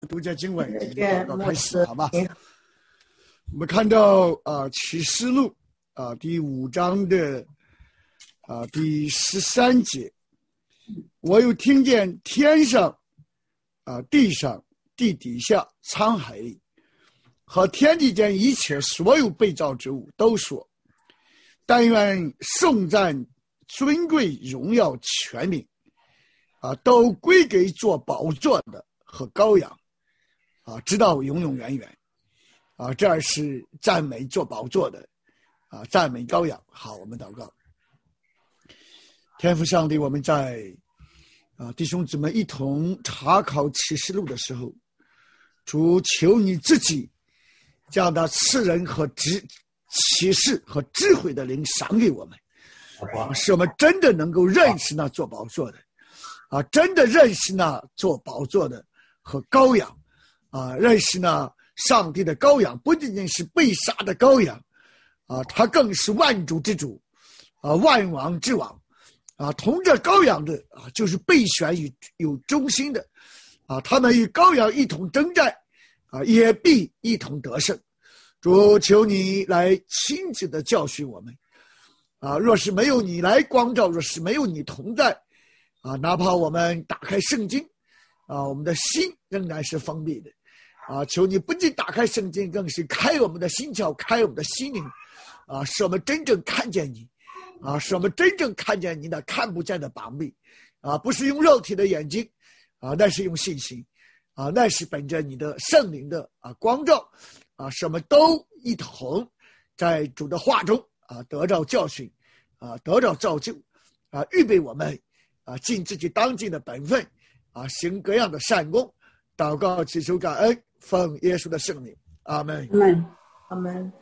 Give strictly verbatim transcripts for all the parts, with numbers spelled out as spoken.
读经经文，要开始好吧？我们看到啊，《启示录》啊第五章的啊第十三节，我又听见天上啊、地上、地底下、沧海里和天地间一切所有被造之物都说：但愿颂赞、尊贵、荣耀、权柄啊，都归给坐宝座的和羔羊啊，直到永永远远啊！这是赞美坐宝座的啊，赞美羔羊。好，我们祷告。天父上帝，我们在啊弟兄姊妹一同查考启示录的时候，主求你自己将那赐人和知启示和智慧的灵赏给我们，啊，使我们真的能够认识那坐宝座的啊，真的认识那坐宝座的和羔羊啊，认识那上帝的羔羊不仅仅是被杀的羔羊啊，他更是万主之主啊，万王之王啊，同着羔羊的啊，就是被选与有忠心的啊，他们与羔羊一同征战啊，也必一同得胜。主，求你来亲自的教训我们啊！若是没有你来光照，若是没有你同在啊，哪怕我们打开圣经啊，我们的心仍然是封闭的啊！求你不仅打开圣经，更是开我们的心窍，开我们的心灵啊，使我们真正看见你啊，使我们真正看见你那看不见的膀臂啊，不是用肉体的眼睛啊，那是用信心啊，那是本着你的圣灵的啊光照啊，使我们都一同在主的话中啊得到教训啊，得到造就啊，预备我们啊尽自己当尽的本分啊，行各样的善功。祷告祈求感恩，奉耶稣的圣名，阿们。 阿们，阿们。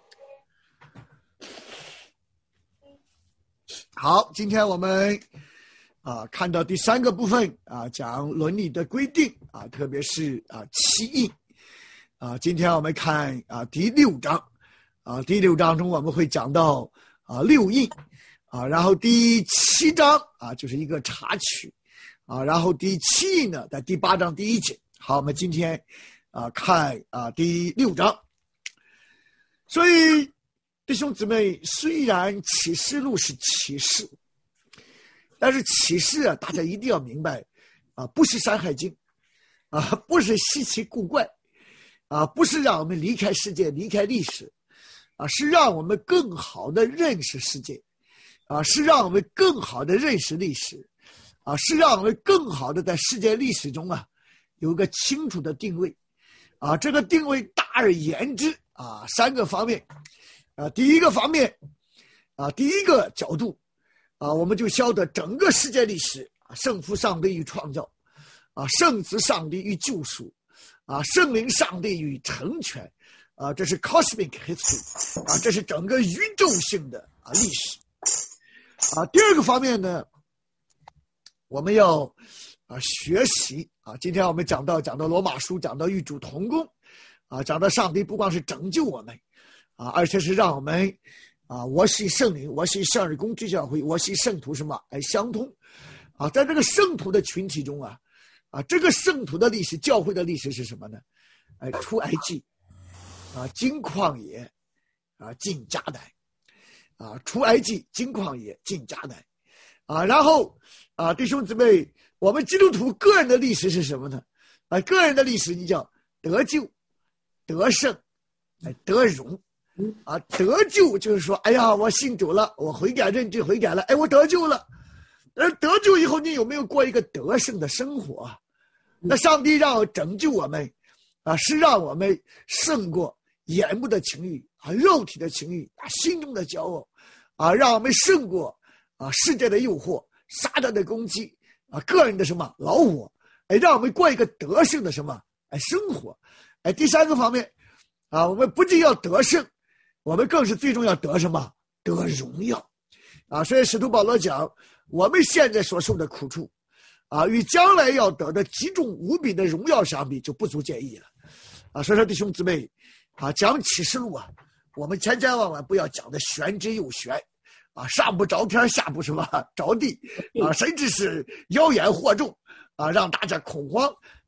好，今天我们啊看到第三个部分啊，讲伦理的规定啊，特别是啊七印啊。今天我们看啊第六章啊，第六章中我们会讲到啊六印啊，然后第七章啊就是一个插曲啊，然后第七印呢在第八章第一节。好，我们今天啊看啊第六章。所以弟兄姊妹，虽然启示录是启示，但是启示啊，大家一定要明白啊，不是山海经啊，不是稀奇古怪啊，不是让我们离开世界离开历史啊，是让我们更好的认识世界啊，是让我们更好的认识历史啊，是让我们更好的在世界历史中啊有个清楚的定位啊。这个定位大而言之啊，三个方面啊。第一个方面啊，第一个角度啊，我们就晓得整个世界历史啊，圣父上帝与创造啊，圣子上帝与救赎啊，圣灵上帝与成全啊，这是 cosmic history 啊，这是整个宇宙性的啊历史啊。第二个方面呢，我们要啊学习啊，今天我们讲到讲到罗马书，讲到与主同工啊，讲到上帝不光是拯救我们啊，而且是让我们啊，我系圣灵，我系圣日公之教会，我系圣徒什么哎相通啊，在这个圣徒的群体中啊啊，这个圣徒的历史，教会的历史是什么呢？哎，出埃及啊，经旷野啊，进迦南啊，出埃及，经旷野，进迦南啊，然后啊，弟兄姊妹，我们基督徒个人的历史是什么呢？啊，个人的历史你叫得救、得胜、哎得荣啊，得救就是说，哎呀，我信主了，我悔改认罪悔改了，哎，我得救了。而得救以后，你有没有过一个得胜的生活啊？那上帝让我拯救我们啊，是让我们胜过眼目的情欲啊，肉体的情欲啊，心中的骄傲啊，让我们胜过啊世界的诱惑、撒旦的攻击啊，个人的什么老我，哎，让我们过一个得胜的什么哎生活。哎，第三个方面啊，我们不仅要得胜，我们更是最终要得什么？得荣耀啊！所以使徒保罗讲，我们现在所受的苦处啊，与将来要得的极重无比的荣耀相比，就不足介意了啊！所以说弟兄姊妹啊，讲启示录啊，我们千千万万不要讲的玄之又玄啊，上不着天下不什么着地啊，甚至是妖言惑众啊，让大家恐慌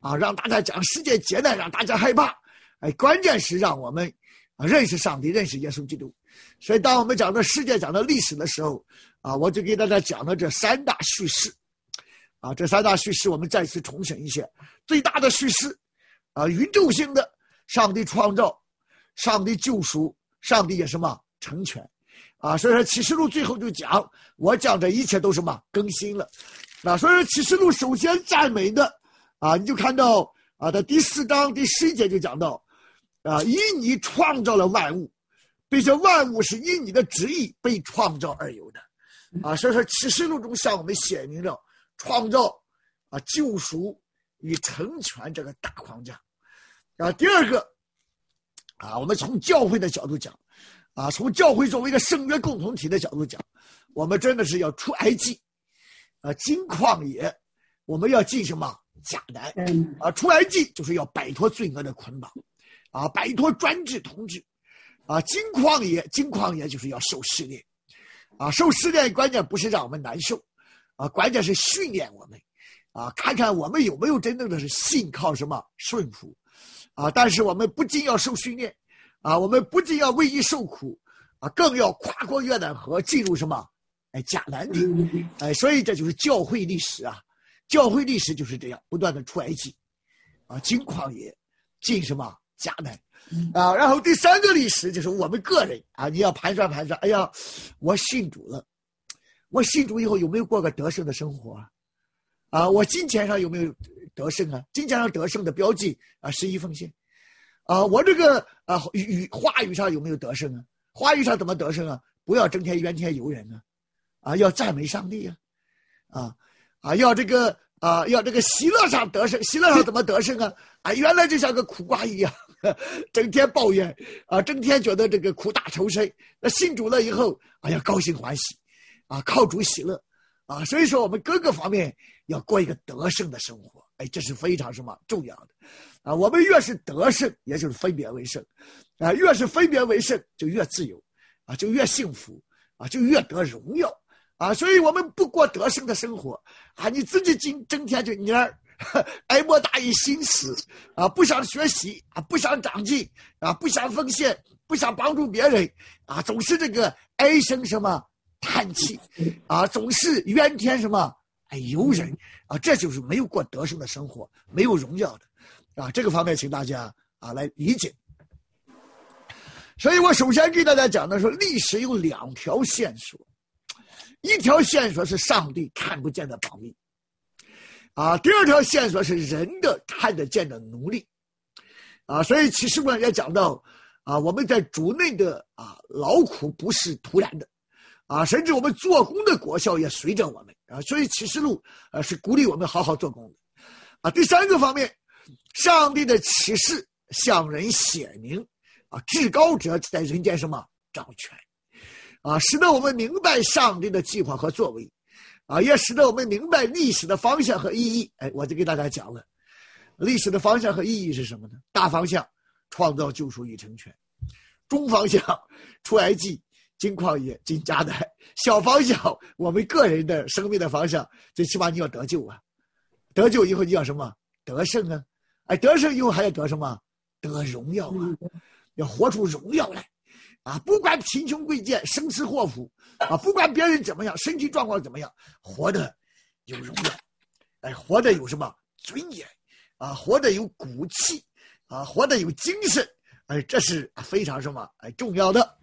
啊，让大家讲世界艰难，让大家害怕。哎，关键是让我们啊认识上帝，认识耶稣基督。所以当我们讲到世界，讲到历史的时候，啊，我就给大家讲了这三大叙事。啊，这三大叙事我们再次重申一下。最大的叙事，啊，宇宙性的上帝创造，上帝救赎，上帝也什么成全。啊，所以说启示录最后就讲，我讲这一切都什么更新了。啊，所以说启示录首先赞美的，啊，你就看到啊，在第四章第十一节就讲到，啊，以你创造了万物，并且万物是因你的旨意被创造而有的。啊，所以说启示录中向我们显明了创造、啊救赎与成全这个大框架。啊，第二个，啊，我们从教会的角度讲。啊，从教会作为一个圣约共同体的角度讲，我们真的是要出埃及，啊，进旷野，我们要进什么迦南？啊，出埃及就是要摆脱罪恶的捆绑，啊，摆脱专制统治，啊，进旷野，进旷野就是要受试炼，啊，受试炼关键不是让我们难受，啊，关键是训练我们，啊，看看我们有没有真正的是信靠什么顺服，啊，但是我们不仅要受训练。啊，我们不仅要为义受苦，啊，更要跨过约旦河进入什么？哎，迦南地，哎，所以这就是教会历史啊！教会历史就是这样，不断的出埃及，啊，进旷野，进什么迦南，啊，然后第三个历史就是我们个人啊，你要盘算盘算，哎呀，我信主了，我信主以后有没有过个得胜的生活啊？啊，我金钱上有没有得胜啊？金钱上得胜的标记啊，十一奉献。啊，我这个啊语话语上有没有得胜啊？话语上怎么得胜啊？不要整天怨天尤人啊，啊，要赞美上帝啊，啊啊，要这个啊，要这个喜乐上得胜，喜乐上怎么得胜啊？啊，原来就像个苦瓜一样，整天抱怨啊，整天觉得这个苦大仇深。那信主了以后，哎呀，高兴欢喜，啊，靠主喜乐，啊，所以说我们各个方面要过一个得胜的生活，哎，这是非常什么重要的。啊，我们越是得胜，也就是分别为圣，啊，越是分别为圣，就越自由，啊，就越幸福，啊，就越得荣耀，啊，所以我们不过得胜的生活，啊，你自己整整天就蔫儿，哀莫大于心死，啊，不想学习，啊，不想长进，啊，不想奉献，不想帮助别人，啊，总是这个唉声什么叹气，啊，总是怨天什么哎尤人，啊，这就是没有过得胜的生活，没有荣耀的。啊，这个方面请大家啊来理解。所以我首先给大家讲的说，历史有两条线索，一条线索是上帝看不见的保密，啊，第二条线索是人的看得见的奴隶，啊，所以启示录也讲到，啊，我们在主内的啊劳苦不是突然的，啊，甚至我们做工的果效也随着我们，啊，所以启示录啊是鼓励我们好好做工的，啊，第三个方面。上帝的启示向人显明，啊，至高者在人间什么掌权，啊，使得我们明白上帝的计划和作为，啊，也使得我们明白历史的方向和意义。哎，我就给大家讲了，历史的方向和意义是什么呢？大方向，创造救赎与成全；中方向，出埃及、进旷野、进迦南；小方向，我们个人的生命的方向，最起码你要得救啊，得救以后你要什么？得胜啊。哎，得胜以后还要得什么？得荣耀啊！要活出荣耀来，啊！不管贫穷贵贱、生死祸福，啊！不管别人怎么样，身体状况怎么样，活得有荣耀，哎，活得有什么尊严，啊，活得有骨气，啊，活得有精神，哎，这是非常什么哎重要的。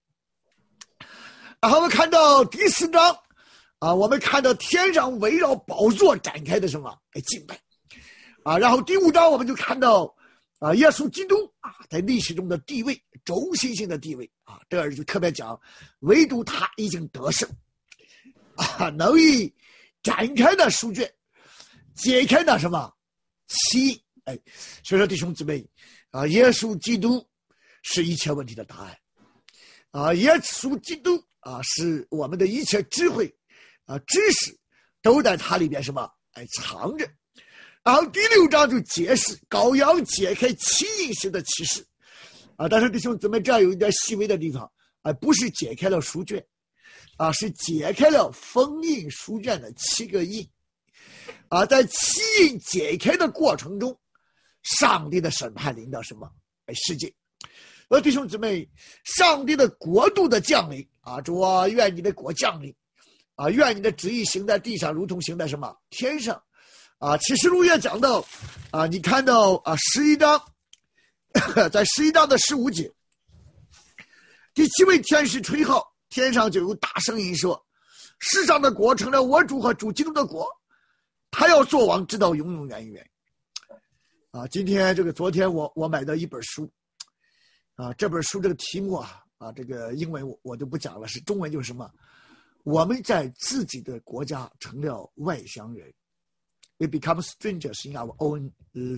然后我们看到第四章，啊，我们看到天上围绕宝座展开的什么哎敬拜。啊，然后第五章我们就看到，啊，耶稣基督啊，在历史中的地位，轴心性的地位啊，这儿就特别讲，唯独他已经得胜，啊，能以展开的书卷，解开的什么其哎，所以说弟兄姊妹啊，耶稣基督是一切问题的答案，啊，耶稣基督啊，是我们的一切智慧啊知识都在他里边什么哎藏着。然后第六章就解释羔羊解开七印时的启示，啊，但是弟兄姊妹，这样有一点细微的地方，啊，不是解开了书卷，啊，是解开了封印书卷的七个印， 啊，在七印解开的过程中，上帝的审判临到什么？哎，世界。呃，弟兄姊妹，上帝的国度的降临啊，主啊，愿你的国降临啊，愿你的旨意行在地上，如同行在什么天上啊。启示录也讲到啊，你看到啊十一章，在十一章的十五节，第七位天使吹号，天上就有大声音说：世上的国成了我主和主基督的国，他要做王，直到永永远远。啊，今天这个昨天我我买的一本书。啊，这本书这个题目啊，啊，这个英文我我就不讲了，是中文就是什么？我们在自己的国家成了外乡人 ，We become strangers in our own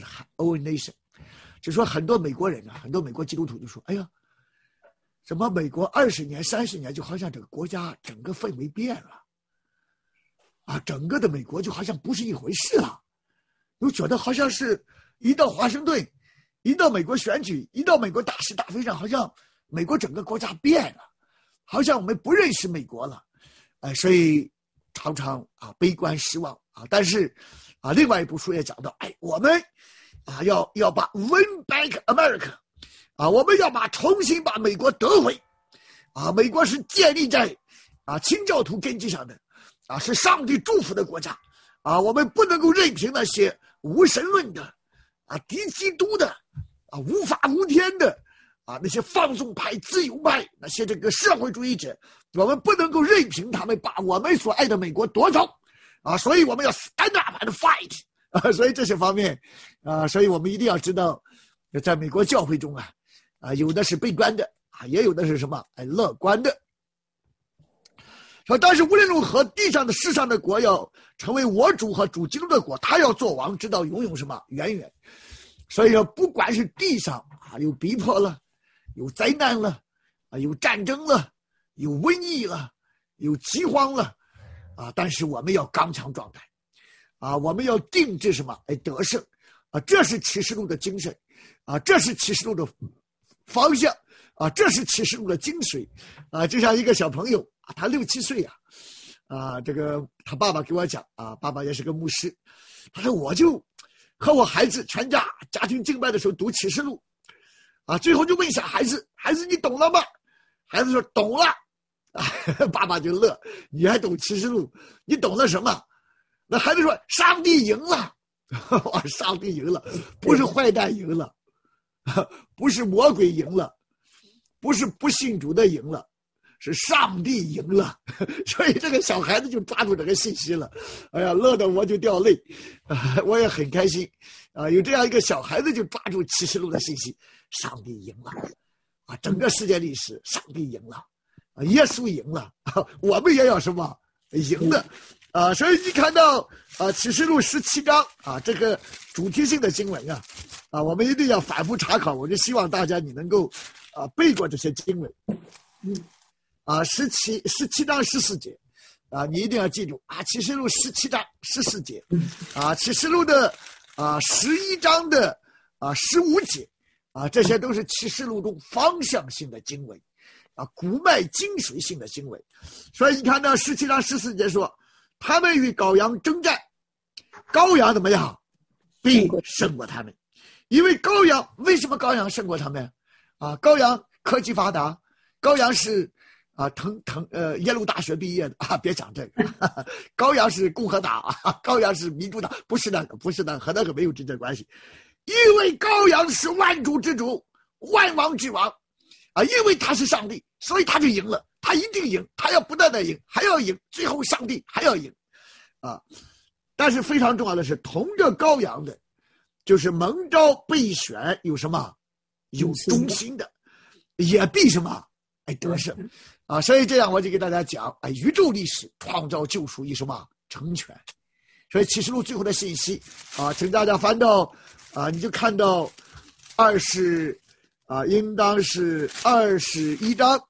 own nation。就说很多美国人啊，很多美国基督徒就说：“哎呀，怎么美国二十年、三十年，就好像这个国家整个氛围变了，啊，整个的美国就好像不是一回事了，又觉得好像是一到华盛顿。”一到美国选举，一到美国大是大非上，好像美国整个国家变了，好像我们不认识美国了，哎，所以常常啊悲观失望啊。但是啊，另外一部书也讲到，哎，我们啊要要把 win back America 啊，我们要把重新把美国得回啊。美国是建立在啊清教徒根基上的啊，是上帝祝福的国家啊，我们不能够任凭那些无神论的啊敌基督的。啊，无法无天的啊，那些放纵派、自由派，那些这个社会主义者，我们不能够任凭他们把我们所爱的美国夺走啊！所以我们要 stand up and fight 啊！所以这些方面啊，所以我们一定要知道，在美国教会中啊，啊，有的是悲观的啊，也有的是什么哎乐观的。说，但是无论如何，地上的世上的国要成为我主和主基督的国，他要做王，直到永永什么远远。所以说，不管是地上啊有逼迫了，有灾难了，啊有战争了，有瘟疫了，有饥荒了，啊，但是我们要刚强壮胆，啊，我们要定制什么？哎，得胜，啊，这是启示录的精神，啊，这是启示录的方向，啊，这是启示录的精髓，啊，就像一个小朋友啊，他六七岁呀，啊，这个他爸爸给我讲啊，爸爸也是个牧师，他说我就。和我孩子全家家庭敬拜的时候读启示录，啊，最后就问小孩子：“孩子，你懂了吗？”孩子说：“懂了。”啊，爸爸就乐：“你还懂启示录？你懂了什么？”那孩子说：“上帝赢了。”哇，上帝赢了，不是坏蛋赢了，不是魔鬼赢了，不是不信主的赢了。是上帝赢了，所以这个小孩子就抓住这个信息了，哎呀，乐得我就掉泪，啊，我也很开心，啊，有这样一个小孩子就抓住启示录的信息，上帝赢了，啊，整个世界历史上帝赢了，啊，耶稣赢了，啊，我们也要什么赢的，啊，所以你看到啊启示录十七章啊这个主题性的经文啊，啊，我们一定要反复查考，我就希望大家你能够啊背过这些经文，嗯。啊，十七十七章十四节，啊，你一定要记住啊！启示录十七章十四节，啊，启示录的啊十一章的啊十五节，啊，这些都是启示录中方向性的经文，啊，骨脉精髓性的经文。所以你看到十七章十四节说，他们与羔羊征战，羔羊怎么样？必胜过他们，因为羔羊为什么羔羊胜过他们？啊，羔羊科技发达，羔羊是。啊，腾腾呃，耶鲁大学毕业的啊，别讲这个。哈哈，高阳是共和党啊，高阳是民主党，不是那个，不是那个，和那个没有直接关系。因为高阳是万主之主，万王之王，啊，因为他是上帝，所以他就赢了，他一定赢，他要不断的赢，还要赢，最后上帝还要赢，啊。但是非常重要的是，同着羔羊的，就是蒙召被选，有什么？有忠心的，也必什么？哎，得胜。啊，所以这样我就给大家讲，哎，宇宙历史创造救赎以什么成全？所以启示录最后的信息啊，请大家翻到啊，你就看到二十啊，应当是二十一章，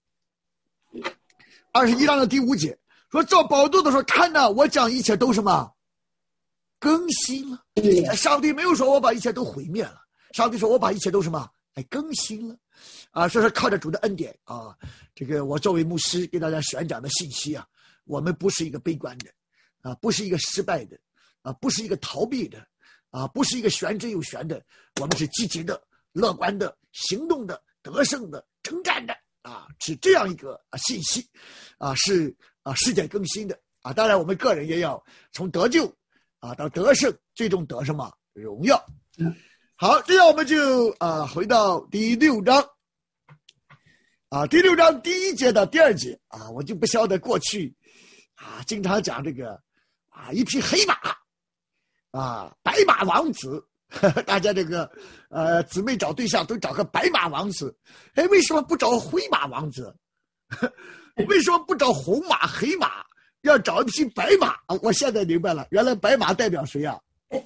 二十一章的第五节说，造宝座的时候，看呐，我将一切都什么更新了。上帝没有说我把一切都毁灭了，上帝说我把一切都什么哎更新了。啊，所以说靠着主的恩典啊，这个我作为牧师给大家宣讲的信息啊，我们不是一个悲观的，啊，不是一个失败的， 啊，不是一个逃避的，啊，不是一个玄之又玄的，我们是积极的、乐观的、行动的、得胜的、征战的，啊，是这样一个啊信息，啊，是啊世界更新的啊。当然，我们个人也要从得救啊到得胜，最终得什么荣耀。好，这样我们就啊回到第六章。啊，第六章第一节到第二节啊，我就不晓得过去啊，经常讲这个啊，一匹黑马啊，白马王子，呵呵大家这个呃姊妹找对象都找个白马王子，哎，为什么不找灰马王子？为什么不找红马、黑马，要找一匹白马？啊，我现在明白了，原来白马代表谁啊？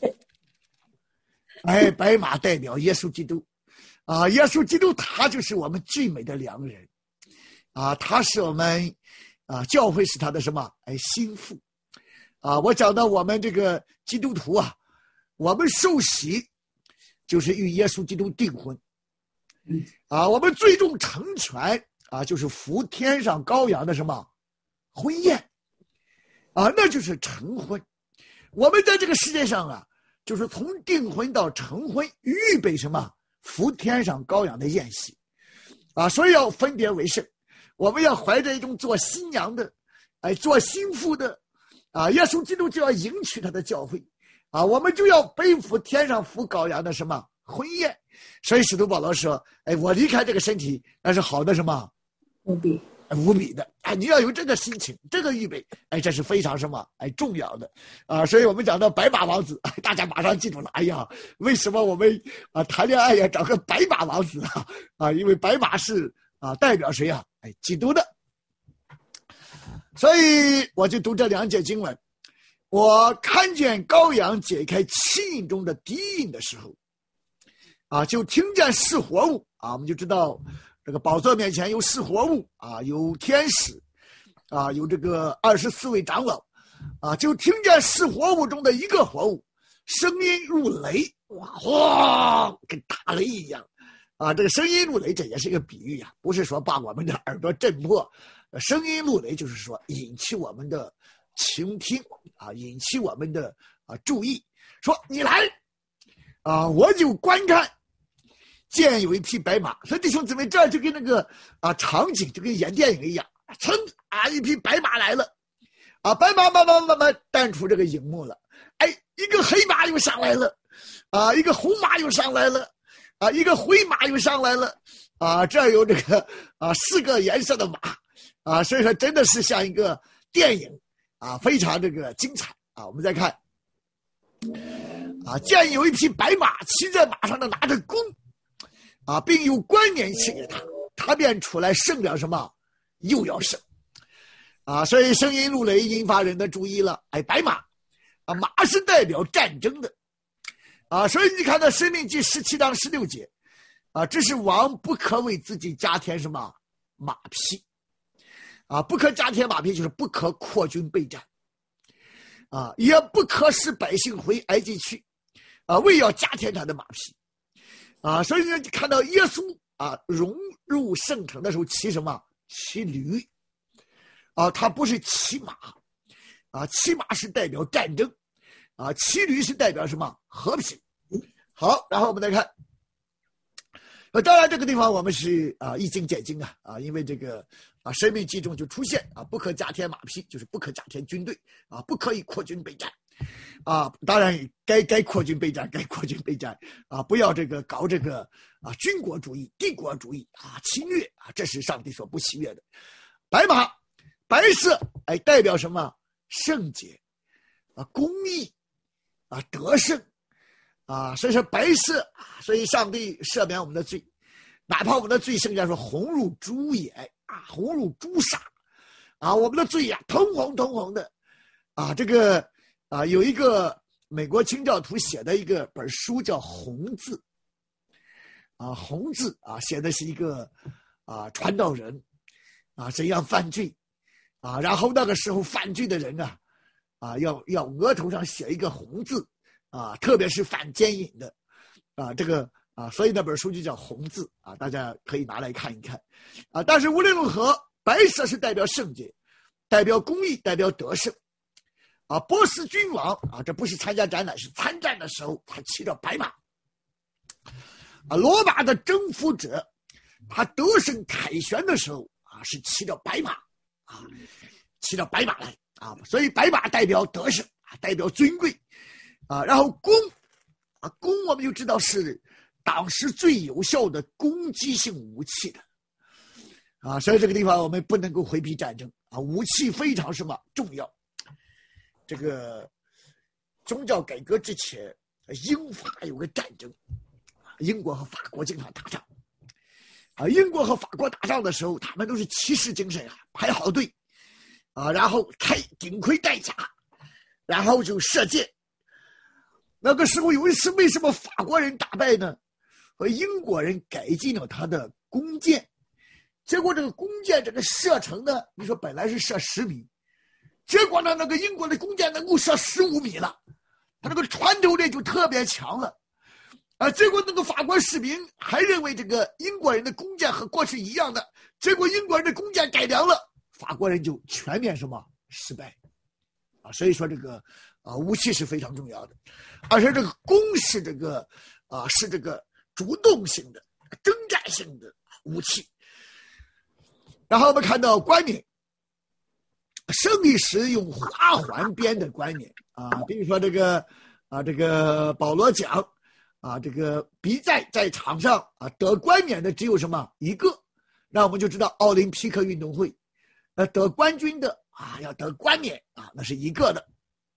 哎，白马代表耶稣基督。啊，耶稣基督他就是我们最美的良人，啊，他是我们啊教会是他的什么？哎，心腹，啊，我讲到我们这个基督徒啊，我们受洗就是与耶稣基督订婚，啊，我们最终成全啊，就是服天上羔羊的什么婚宴，啊，那就是成婚。我们在这个世界上啊，就是从订婚到成婚，预备什么？服天上羔羊的宴席，啊，所以要分别为圣。我们要怀着一种做新娘的，哎，做新妇的，啊，耶稣基督就要迎娶他的教会，啊，我们就要背负天上服羔羊的什么婚宴。所以使徒保罗说，哎，我离开这个身体，那是好的什么？ 无比。 无比的，哎，你要有这个心情，这个预备，哎，这是非常什么，哎，重要的，啊，所以我们讲到白马王子，大家马上记住了，哎呀，为什么我们啊谈恋爱要找个白马王子啊？啊，因为白马是啊代表谁啊？哎，基督的。所以我就读这两节经文，我看见羔羊解开七印中的第一印的时候，啊，就听见是活物啊，我们就知道。这个宝座面前有四活物啊，有天使啊，有这个二十四位长老啊，就听见四活物中的一个活物声音如雷，哇哗，跟打雷一样啊！这个声音如雷，这也是一个比喻啊，不是说把我们的耳朵震破，声音如雷就是说引起我们的倾听啊，引起我们的啊注意，说你来啊，我就观看。见有一匹白马，所以弟兄姊妹，这就跟那个啊场景就跟演电影一样，噌啊一匹白马来了，啊白马慢慢慢慢淡出这个荧幕了，哎一个黑马又上来了，啊一个红马又上来了，啊一个灰马又上来了，啊这有这个啊四个颜色的马，啊所以说真的是像一个电影啊，非常这个精彩啊。我们再看，啊见有一匹白马，骑在马上的拿着弓。啊，并有冠冕赐给他，他便出来胜了什么？又要胜，啊，所以声音如雷引发人的注意了。哎，白马，啊，马是代表战争的，啊，所以你看到《申命记》十七章十六节，啊，这是王不可为自己加添什么马匹，啊，不可加添马匹就是不可扩军备战，啊，也不可使百姓回埃及去，啊，为要加添他的马匹。啊，所以呢，看到耶稣啊融入圣城的时候骑什么？骑驴，啊，他不是骑马，啊，骑马是代表战争，啊，骑驴是代表什么？和平。好，然后我们来看，呃，当然这个地方我们是啊一经解经啊啊，因为这个啊申命记中就出现啊不可加添马匹，就是不可加添军队啊，不可以扩军备战。啊，当然该该扩军备战，该扩军备战啊！不要这个搞这个啊军国主义、帝国主义啊侵略啊，这是上帝所不喜悦的。白马，白色，哎，代表什么？圣洁啊，公义啊，得胜啊，所以说白色啊，所以上帝赦免我们的罪，哪怕我们的罪，圣经说红如朱眼啊，红如朱砂啊，我们的罪呀、啊，通红通红的啊，这个。啊，有一个美国清教徒写的一个本书叫《红字》，啊，红字啊，写的是一个啊传道人啊怎样犯罪啊，然后那个时候犯罪的人啊啊要要额头上写一个红字啊，特别是犯奸淫的啊，这个啊，所以那本书就叫《红字》啊，大家可以拿来看一看啊。但是无论如何，白色是代表圣洁，代表公义，代表得胜。 啊，波斯君王啊，这不是参加展览，是参战的时候，他骑着白马。啊，罗马的征服者，他得胜凯旋的时候啊，是骑着白马啊，骑着白马来啊，所以白马代表得胜啊，代表尊贵啊。然后弓啊，弓我们就知道是当时最有效的攻击性武器的啊，所以这个地方我们不能够回避战争啊，武器非常什么重要。这个宗教改革之前，英法有个战争，英国和法国经常打仗啊。英国和法国打仗的时候，他们都是骑士精神啊，排好队啊，然后开顶盔戴甲，然后就射箭。那个时候有一次，为什么法国人打败呢？和英国人改进了他的弓箭，结果这个弓箭这个射程呢，你说本来是射十米。结果呢，那个英国的弓箭能够射十五米了，他那个穿透力就特别强了，啊！结果那个法国士兵还认为这个英国人的弓箭和过去一样的，结果英国人的弓箭改良了，法国人就全面什么失败，啊！所以说这个啊武器是非常重要的，而且这个弓是这个啊是这个主动性的、征战性的武器。然后我们看到冠冕。胜利时用花环编的冠冕啊，比如说这个啊，这个保罗讲啊，这个比赛在场上啊得冠冕的只有什么一个，那我们就知道奥林匹克运动会，呃得冠军的啊要得冠冕啊，那是一个的。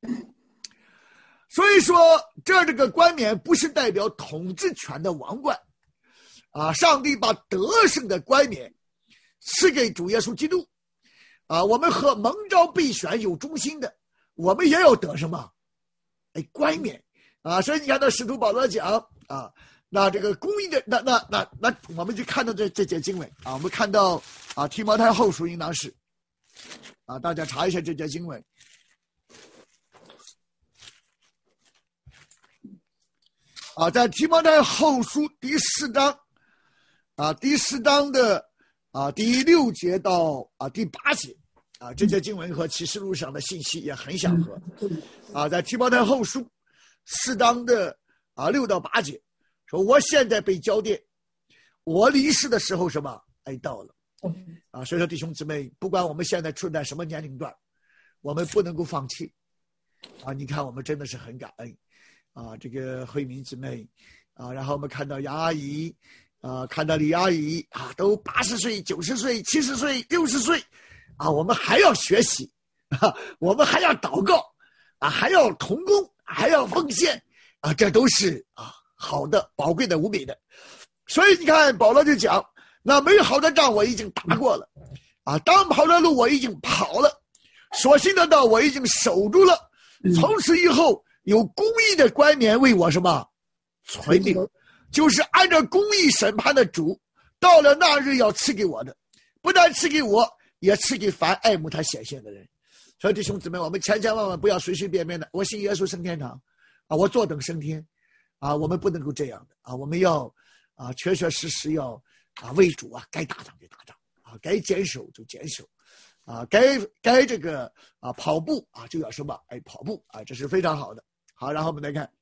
所以说这这个冠冕不是代表统治权的王冠啊，上帝把得胜的冠冕赐给主耶稣基督。啊，我们和蒙召被选有忠心的，我们也要得什么？哎，冠冕啊！所以你看到使徒保罗讲啊，那这个公义的，那那那那，我们就看到这这节经文啊，我们看到啊，提摩太后书应当是啊，大家查一下这节经文啊，在提摩太后书第四章啊，第四章的啊第六节到啊第八节。啊，这些经文和启示录上的信息也很相合，啊，在提摩太后书四章的啊六到八节，说我现在被交奠，我离世的时候什么哎到了，啊，所以说弟兄姊妹，不管我们现在处在什么年龄段，我们不能够放弃，啊，你看我们真的是很感恩，啊，这个慧敏姊妹，啊，然后我们看到杨阿姨，啊，看到李阿姨，啊，都八十岁、九十岁、七十岁、六十岁。啊，我们还要学习，啊，我们还要祷告，啊，还要同工，还要奉献，啊，这都是啊好的、宝贵的、无比的。所以你看，保罗就讲，那美好的仗我已经打过了，啊，当跑的路我已经跑了，所信的道我已经守住了。从此以后，有公义的冠冕为我什么存定，就是按照公义审判的主，到了那日要赐给我的，不但赐给我。也赐给凡爱慕他显现的人。所以弟兄姊妹，我们千千万万不要随随便便的，我信耶稣升天堂啊，我坐等升天啊，我们不能够这样的啊，我们要啊确确实实要啊为主啊，该打仗就打仗啊，该坚守就坚守啊，该该这个啊跑步啊就要什么哎跑步啊，这是非常好的。好，然后我们来看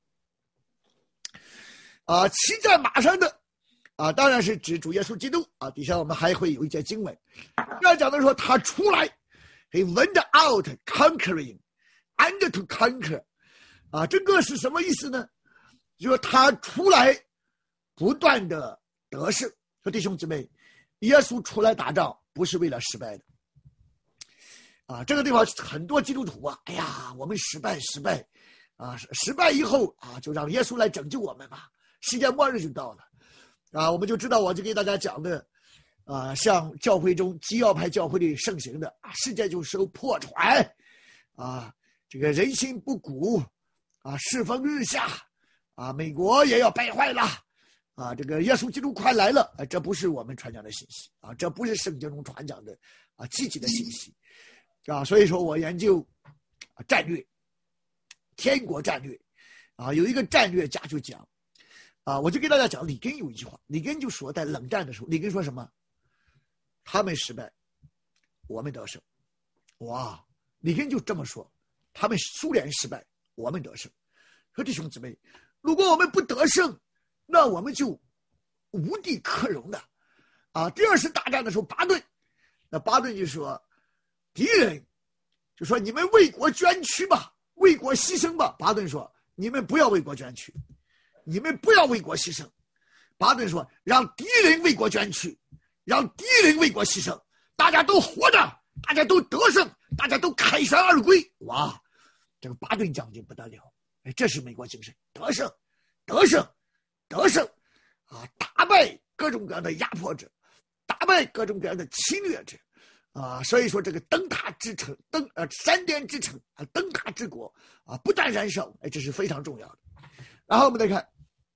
啊，骑在马上的啊，当然是指主耶稣基督啊。底下我们还会有一节经文，要讲的说他出来 ，he went out conquering and to conquer， 啊，这个是什么意思呢？就是他出来不断的得胜。说弟兄姊妹，耶稣出来打仗不是为了失败的，啊，这个地方很多基督徒啊，哎呀，我们失败失败，啊，失败以后啊，就让耶稣来拯救我们吧，世界末日就到了。啊，我们就知道，我就给大家讲的，啊，像教会中基要派教会里盛行的啊，世界就受破传，啊，这个人心不古，啊，世风日下，啊，美国也要败坏了，啊，这个耶稣基督快来了，啊，这不是我们传讲的信息，啊，这不是圣经中传讲的啊积极的信息，啊，所以说我研究啊战略，天国战略，啊，有一个战略家就讲。啊，我就给大家讲，里根有一句话，里根就说，在冷战的时候，里根说什么？他们失败，我们得胜。哇，里根就这么说， 他们苏联失败，我们得胜。说弟兄姊妹，如果我们不得胜，那我们就无地可容的啊！第二次大战的时候，巴顿，那巴顿就说，敌人就说你们为国捐躯吧，为国牺牲吧。巴顿说，你们不要为国捐躯，你们不要为国牺牲。巴顿说，让敌人为国捐躯，让敌人为国牺牲，大家都活着，大家都得胜，大家都凯旋而归。哇，这个巴顿将军不得了，哎，这是美国精神，得胜，得胜，得胜啊！打败各种各样的压迫者，打败各种各样的侵略者啊！所以说，这个灯塔之城，灯呃闪电之城啊，灯塔之国啊，不断燃烧，哎，这是非常重要的。然后我们再看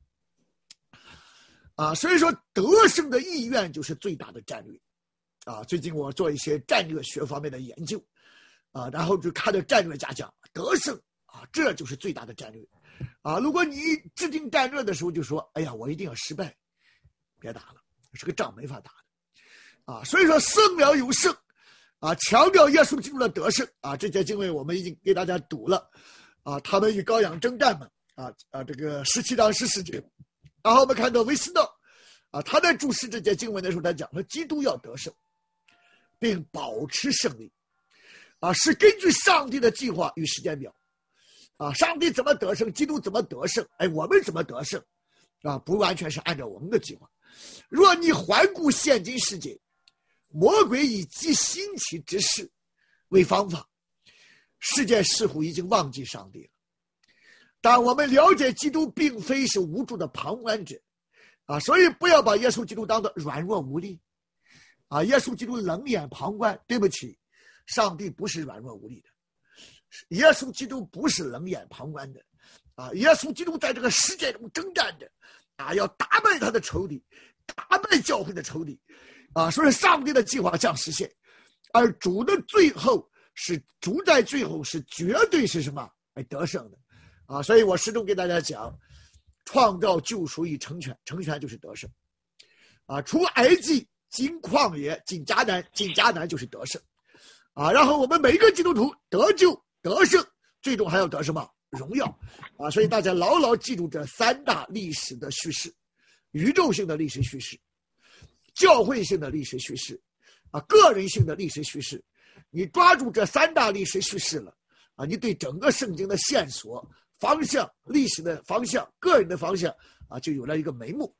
啊，所以说得胜的意愿就是最大的战略啊。最近我做一些战略学方面的研究啊，然后就看到战略家讲得胜啊，这就是最大的战略啊。如果你制定战略的时候就说，哎呀，我一定要失败，别打了，这个仗没法打的啊。所以说胜了有胜啊，强调耶稣基督的得胜啊。这节经文我们已经给大家读了啊，他们与羔羊征战嘛啊啊，这个十七章十四节。然后我们看到维斯道啊，他在注释这节经文的时候，他讲说基督要得胜，并保持胜利啊，是根据上帝的计划与时间表啊，上帝怎么得胜，基督怎么得胜，哎，我们怎么得胜啊，不完全是按照我们的计划。若你环顾现今世界，魔鬼以极兴起之事为方法，世界似乎已经忘记上帝了。但我们了解基督并非是无助的旁观者啊，所以不要把耶稣基督当作软弱无力啊。耶稣基督冷眼旁观，对不起，上帝不是软弱无力的，耶稣基督不是冷眼旁观的啊。耶稣基督在这个世界中征战着啊，要打败他的仇敌，打败教会的仇敌啊。所以上帝的计划将实现，而主的最后是主在最后是绝对是什么？哎，得胜的。啊，所以我始终给大家讲，创造救赎与成全，成全就是得胜。啊，出埃及进旷野进迦南，进迦南就是得胜。啊，然后我们每个基督徒得救得胜，最终还要得什么？荣耀。啊，所以大家牢牢记住这三大历史的叙事：宇宙性的历史叙事、教会性的历史叙事、啊，个人性的历史叙事。你抓住这三大历史叙事了，啊，你对整个圣经的线索、方向、历史的方向、个人的方向啊，就有了一个眉目。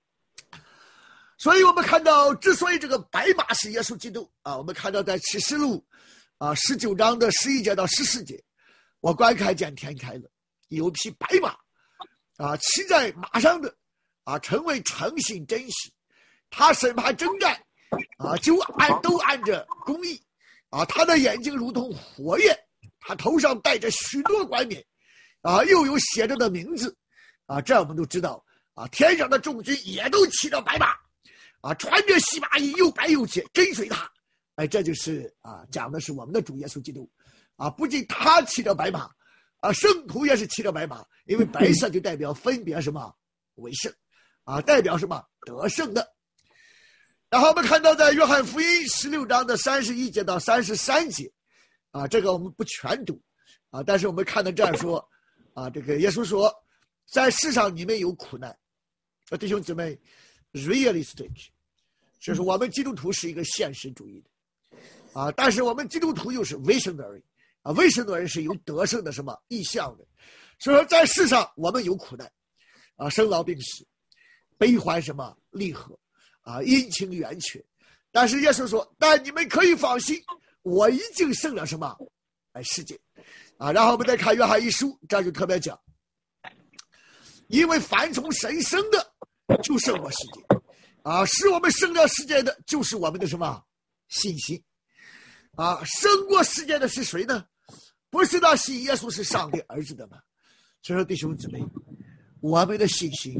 所以我们看到，之所以这个白马是耶稣基督啊，我们看到在启示录啊十九章的十一节到十四节，我观看见天开了，有匹白马啊，骑在马上的啊，成为诚信真实，他审判征战啊，就按都按着公义啊，他的眼睛如同火焰，他头上戴着许多冠冕啊，又有写着的名字啊，这样我们都知道啊，天上的众军也都骑着白马啊，穿着细麻衣，又白又洁，跟随他。哎，这就是啊，讲的是我们的主耶稣基督啊，不仅他骑着白马啊，圣徒也是骑着白马，因为白色就代表分别什么为圣啊，代表什么得胜的。然后我们看到在约翰福音十六章的三十一节到三十三节啊，这个我们不全读啊，但是我们看到这样说啊，这个耶稣说，在世上你们有苦难啊，弟兄姊妹 ，realistic， 就是我们基督徒是一个现实主义的啊，但是我们基督徒又是 visionary 啊 ，visionary 是有得胜的什么意向的，所以说在世上我们有苦难啊，生老病死，悲欢什么离合啊，阴晴圆缺，但是耶稣说，但你们可以放心，我已经胜了什么哎世界啊。然后我们再看约翰一书，这就特别讲，因为凡从神生的就胜过世界啊，使我们胜了世界的就是我们的什么信心啊。胜过世界的是谁呢？不是那信耶稣是上帝儿子的吗？所以说弟兄姊妹，我们的信心，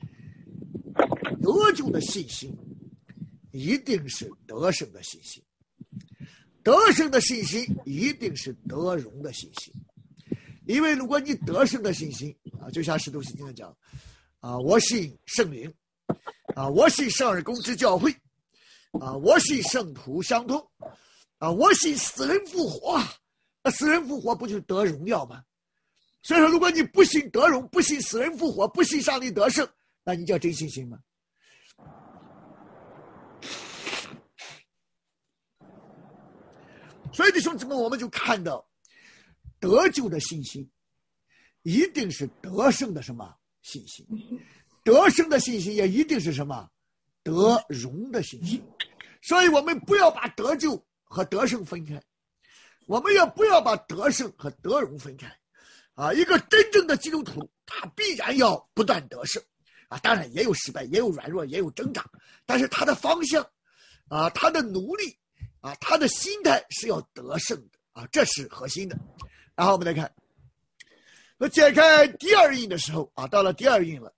得救的信心一定是得胜的信心，得胜的信心一定是得荣的信心。因为如果你得胜的信心啊，就像使徒行传讲啊，我信圣灵啊，我信圣而公之教会啊，我信圣徒相通啊，我信死人复活那死人复活不就是得荣耀吗？所以说，如果你不信得荣，不信死人复活，不信上帝得胜，那你叫真信心吗？所以弟兄姊妹，我们就看到得救的信心一定是得胜的什么信心，得胜的信心也一定是什么得荣的信心。所以我们不要把得救和得胜分开，我们也不要把得胜和得荣分开啊！一个真正的基督徒，他必然要不断得胜啊，当然也有失败，也有软弱，也有挣扎，但是他的方向啊，他的努力啊，他的心态是要得胜的啊，这是核心的。然后我们来看，那解开第二印的时候啊，到了第二印了，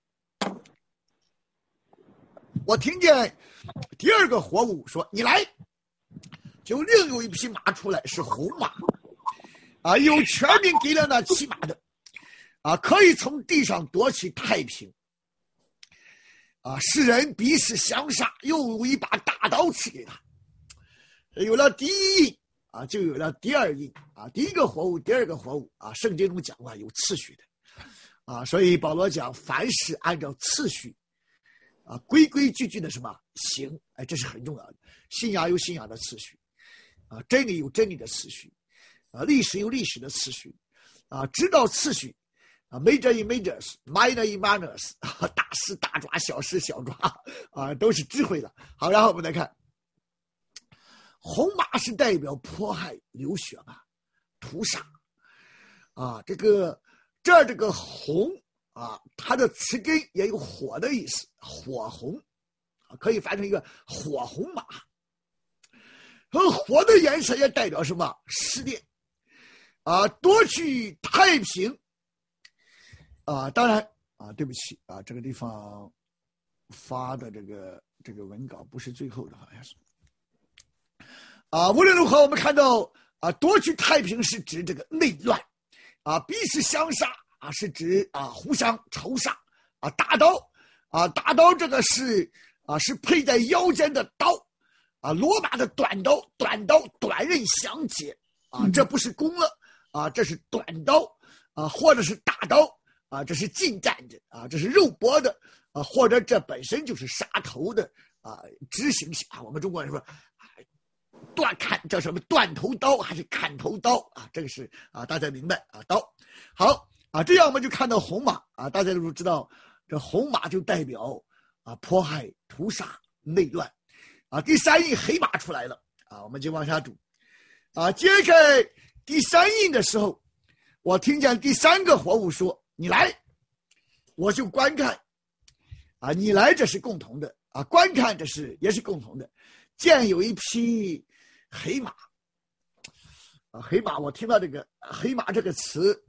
我听见第二个活物说：“你来。”就另有一匹马出来，是红马啊，有权柄给了那骑马的啊，可以从地上夺取太平啊，世人彼此相杀，又有一把大刀赐给他。有了第一印啊，就有了第二印啊，第一个活物，第二个活物啊，圣经中讲过有次序的啊，所以保罗讲凡事按照次序啊，规规矩矩的什么行，哎，这是很重要的。信仰有信仰的次序啊，真理有真理的次序啊，历史有历史的次序啊，知道次序啊 ，major in majors， minor in minors， 大事大抓，小事小抓啊，都是智慧的。好，然后我们来看，红马是代表迫害、流血啊、屠杀啊，这个这儿这个红啊，它的词根也有火的意思，火红啊，可以翻成一个火红马。和火的颜色也代表什么？试炼啊，夺取太平啊。当然啊，对不起啊，这个地方发的这个这个文稿不是最后的，好像是啊。无论如何，我们看到啊，夺取太平是指这个内乱啊，彼此相杀啊，是指啊互相仇杀啊，大刀啊，大刀这个是啊是佩在腰间的刀。啊，罗马的短刀，短刀短刃相接啊，这不是弓了啊，这是短刀啊，或者是大刀啊，这是近战的啊，这是肉搏的啊，或者这本身就是杀头的啊，执行啊，我们中国人说断砍叫什么断头刀还是砍头刀啊，这个是啊，大家明白啊，刀好啊，这样我们就看到红马啊，大家都知道这红马就代表啊迫害、屠杀、内乱。啊，第三印黑马出来了啊，我们就往下读啊。揭开第三印的时候，我听见第三个活物说：“你来。”我就观看啊，你来这是共同的啊，观看这是也是共同的。见有一匹黑马啊，黑马，我听到这个黑马这个词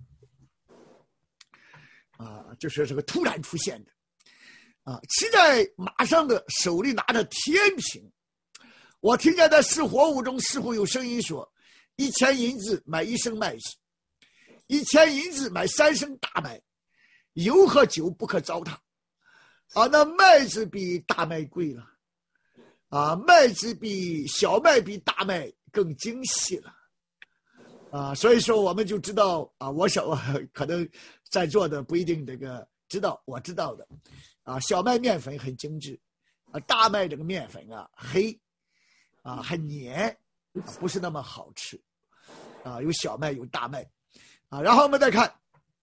啊，就是这个突然出现的。啊，骑在马上的手里拿着天平，我听见在是活物中似乎有声音说：“一千银子买一升麦子，一千银子买三升大麦，油和酒不可糟蹋。”啊，那麦子比大麦贵了，啊，麦子比小麦比大麦更精细了，啊，所以说我们就知道啊，我想可能在座的不一定这个知道，我知道的。啊，小麦面粉很精致，啊，大麦这个面粉啊黑，啊很黏，啊，不是那么好吃，啊，有小麦有大麦，啊，然后我们再看，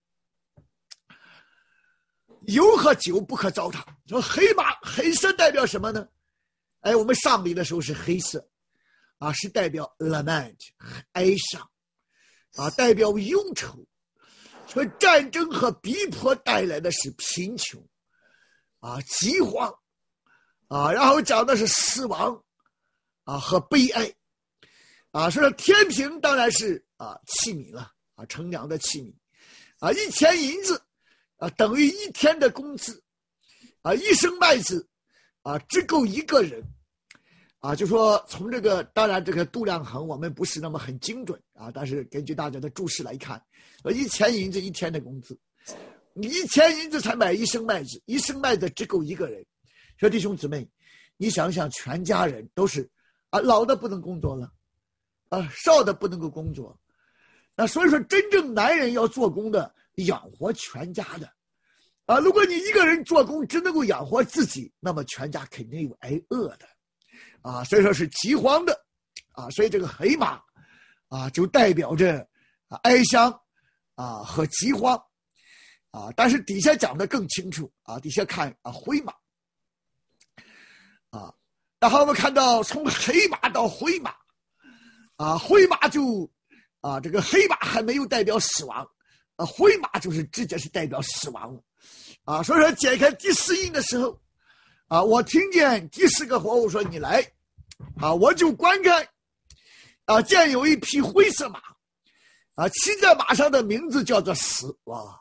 油和酒不可糟蹋。说黑马黑色代表什么呢？哎，我们上礼的时候是黑色，啊，是代表 lament 哀伤，啊，代表忧愁。说战争和逼迫带来的是贫穷。啊，饥荒，啊，然后讲的是死亡，啊和悲哀，啊，说天平当然是啊器皿了，啊称量的器皿，啊一钱银子，啊等于一天的工资，啊一升麦子，啊只够一个人，啊就说从这个当然这个度量衡我们不是那么很精准啊，但是根据大家的注释来看，呃一钱银子一天的工资。你一千银子才买一升麦子，一升麦子只够一个人。说弟兄姊妹，你想想，全家人都是啊，老的不能工作了，啊，少的不能够工作， 那所以说，真正男人要做工的，养活全家的，啊，如果你一个人做工只能够养活自己，那么全家肯定有挨饿的，啊，所以说是饥荒的，啊，所以这个黑马，啊，就代表着啊哀伤，啊和饥荒，啊，但是底下讲的更清楚，啊，底下看啊灰马，啊，然后我们看到从黑马到灰马，啊，灰马就。啊，这个黑马还没有代表死亡，啊，灰马就是直接是代表死亡，啊，所以说解开第四印的时候，啊，我听见第四个活物说你来，啊，我就观看，啊，见有一匹灰色马，啊，骑在马上的名字叫做死，哇，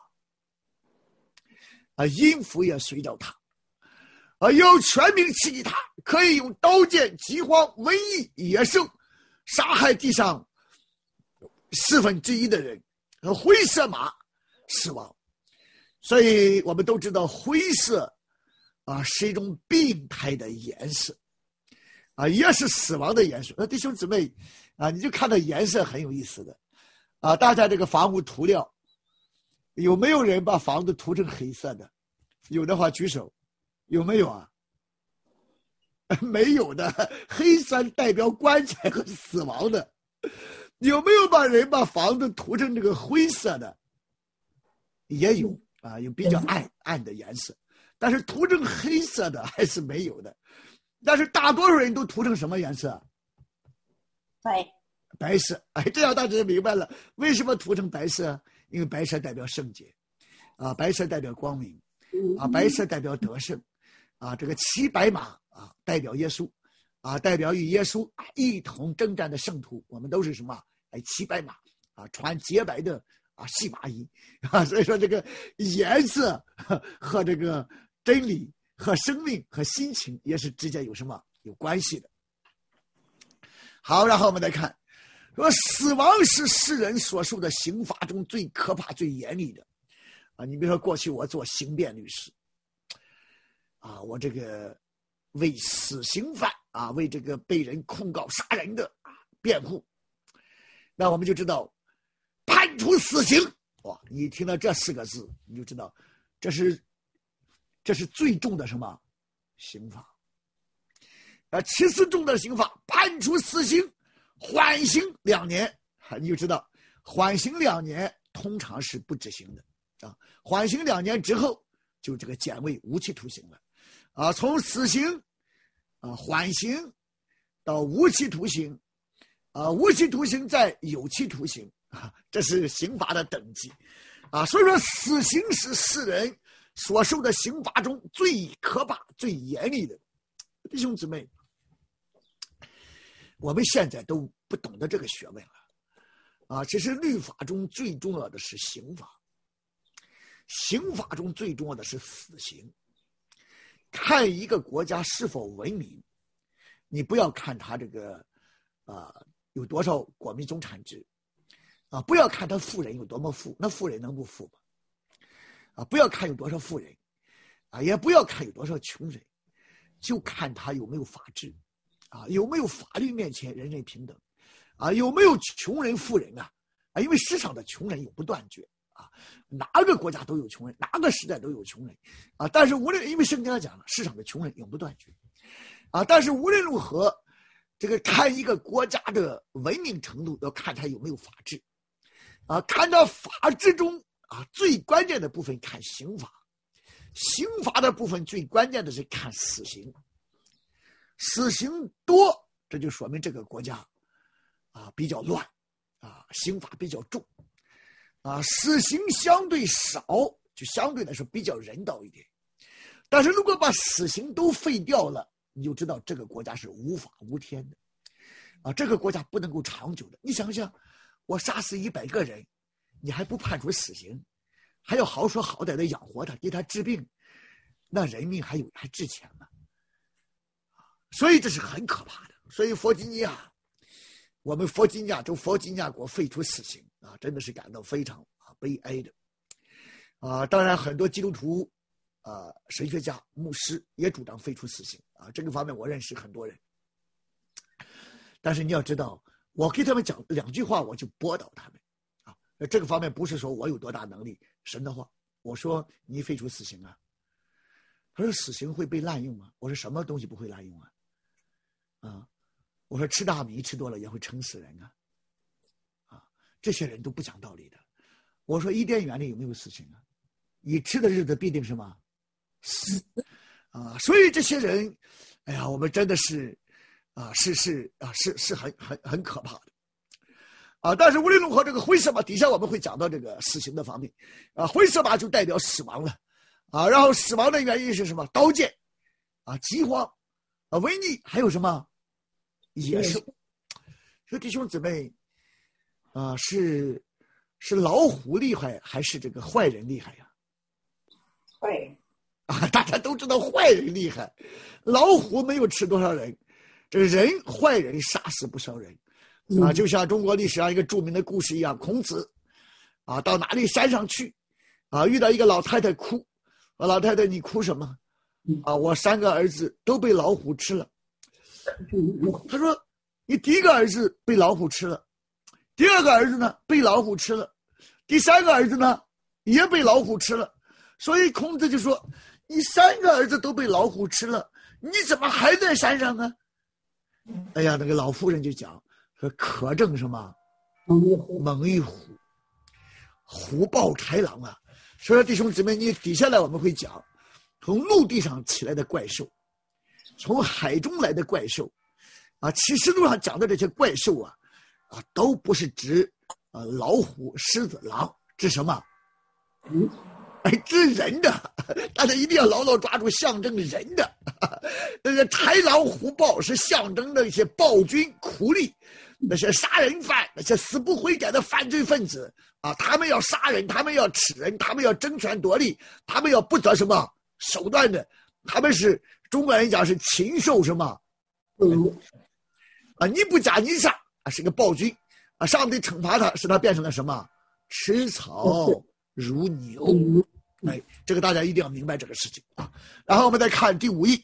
啊，阴符也随着他，啊，有全名赐给他，可以用刀剑、饥荒、瘟疫、野兽杀害地上四分之一的人，和灰色马死亡，所以我们都知道灰色啊是一种病态的颜色，啊也是死亡的颜色。那弟兄姊妹啊，你就看到颜色很有意思的啊，大家这个房屋涂料，有没有人把房子涂成黑色的？有的话举手，有没有啊？没有的，黑色代表棺材和死亡的。有没有把人把房子涂成这个灰色的？也有啊，有比较暗暗的颜色，但是涂成黑色的还是没有的。但是大多数人都涂成什么颜色？ 白白色。哎，这样大家就明白了为什么涂成白色，因为白色代表圣洁，啊，白色代表光明，啊，白色代表得胜，啊，这个骑白马啊代表耶稣。啊，代表与耶稣一同征战的圣徒，我们都是什么？哎，骑白马啊，穿洁白的啊细麻衣啊，所以说这个颜色和这个真理和生命和心情也是之间有什么有关系的。好，然后我们再看，说死亡是世人所受的刑罚中最可怕、最严厉的啊。你比如说，过去我做刑辩律师啊，我这个。为死刑犯啊，为这个被人控告杀人的啊辩护，那我们就知道判处死刑。哇，你听到这四个字，你就知道这是这是最重的什么刑罚啊？其次重的刑罚，判处死刑，缓刑两年啊，你就知道缓刑两年通常是不执行的啊，缓刑两年之后就这个减为无期徒刑了。啊，从死刑啊缓刑到无期徒刑，啊无期徒刑再有期徒刑啊，这是刑罚的等级啊。所以说，死刑是世人所受的刑罚中最可怕、最严厉的。弟兄姊妹，我们现在都不懂得这个学问了啊。其实律法中最重要的是刑罚，刑法中最重要的是死刑。看一个国家是否文明，你不要看他这个啊、呃、有多少国民总产值啊，不要看他富人有多么富，那富人能不富吗？啊，不要看有多少富人啊，也不要看有多少穷人，就看他有没有法治啊，有没有法律面前人人平等啊，有没有穷人富人啊啊，因为世上的穷人永不断绝。啊，哪个国家都有穷人，哪个时代都有穷人，啊，但是无论因为圣经上讲了，世上的穷人永不断绝，啊，但是无论如何，这个看一个国家的文明程度，要看他有没有法治，啊，看到法治中啊最关键的部分看刑法，刑法的部分最关键的是看死刑，死刑多，这就说明这个国家啊比较乱，啊，刑法比较重。啊，死刑相对少，就相对来说比较人道一点。但是如果把死刑都废掉了，你就知道这个国家是无法无天的，啊，这个国家不能够长久的。你想想，我杀死一百个人，你还不判处死刑，还要好说好歹的养活他，给他治病，那人命还有还值钱吗？所以这是很可怕的。所以弗吉尼亚，我们弗吉尼亚州、弗吉尼亚国废除死刑。啊，真的是感到非常啊悲哀的，啊，当然很多基督徒，啊，神学家、牧师也主张废除死刑啊，这个方面我认识很多人。但是你要知道，我给他们讲两句话，我就驳倒他们啊。 这个方面不是说我有多大能力，神的话，我说你废除死刑啊。他说死刑会被滥用吗？我说什么东西不会滥用啊？啊，我说吃大米吃多了也会撑死人啊！啊，这些人都不讲道理的。我说伊甸园里有没有死刑啊？你吃的日子必定什么死啊！所以这些人，哎呀，我们真的是啊，是是啊，是是很很很可怕的啊！但是无论如何，这个灰色码底下我们会讲到这个死刑的方面啊，灰色码就代表死亡了啊，然后死亡的原因是什么？刀剑啊，饥荒啊，瘟疫，还有什么野兽？说弟兄姊妹啊，是是老虎厉害还是这个坏人厉害呀？ 坏人啊，大家都知道坏人厉害，老虎没有吃多少人，这个人坏人杀死不少人啊，就像中国历史上一个著名的故事一样，孔子啊到哪里山上去啊，遇到一个老太太哭，啊，老太太你哭什么？啊，我三个儿子都被老虎吃了。他说你第一个儿子被老虎吃了，第二个儿子呢被老虎吃了，第三个儿子呢也被老虎吃了。所以孔子就说你三个儿子都被老虎吃了，你怎么还在山上啊？哎呀，那个老妇人就讲说可正什么猛于虎，虎豹豺狼啊。所以弟兄姊妹，你底下来我们会讲从陆地上起来的怪兽，从海中来的怪兽啊，启示录上讲的这些怪兽啊啊，都不是指啊老虎、狮子、狼，指什么？嗯，哎，指人的。大家一定要牢牢抓住象征人的。那个豺狼虎豹是象征的一些暴君苦力，那些杀人犯，那些死不悔改的犯罪分子啊，他们要杀人，他们要吃人，他们要争权夺利，他们要不择什么手段的，他们是中国人讲是禽兽什么？嗯，啊，尼布甲尼撒啊是个暴君啊，上帝惩罚他，使他变成了什么？吃草如牛。哎，这个大家一定要明白这个事情啊。然后我们再看第五印